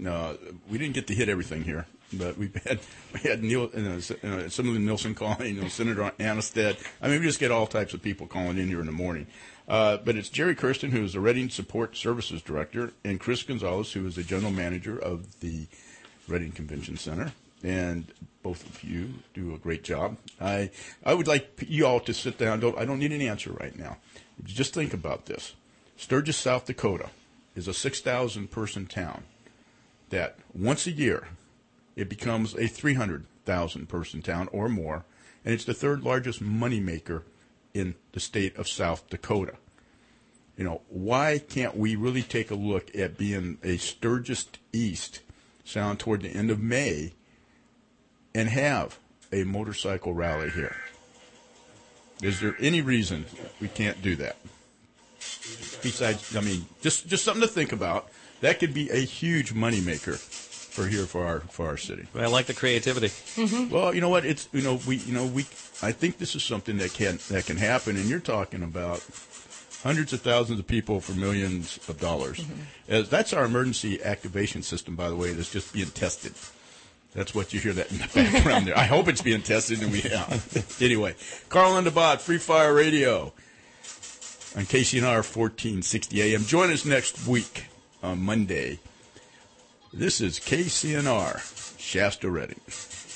S2: We didn't get to hit everything here, but we had Neil, some of the Nilsson calling, Senator Anasted. We just get all types of people calling in here in the morning. But it's Jerry Kirsten, who is the Reading Support Services Director, and Chris Gonzalez, who is the General Manager of the Reading Convention Center. And both of you do a great job. I would like you all to sit down. I don't need an answer right now. Just think about this. Sturgis, South Dakota is a 6,000-person town that once a year it becomes a 300,000-person town or more, and it's the third largest moneymaker in the state of South Dakota. Why can't we really take a look at being a Sturgis East sound toward the end of May and have a motorcycle rally here? Is there any reason we can't do that? Besides, I mean, just something to think about. That could be a huge moneymaker for our city.
S10: I like the creativity.
S11: Mm-hmm.
S2: Well, you know what? It's I think this is something that can happen, and you're talking about hundreds of thousands of people for millions of dollars.
S11: Mm-hmm.
S2: That's our emergency activation system, by the way, that's just being tested. That's what you hear that in the background there. I hope it's being tested, and we have. Anyway, Carl Underbot, Free Fire Radio on KCNR 1460 AM. Join us next week on Monday. This is KCNR, Shasta Redding.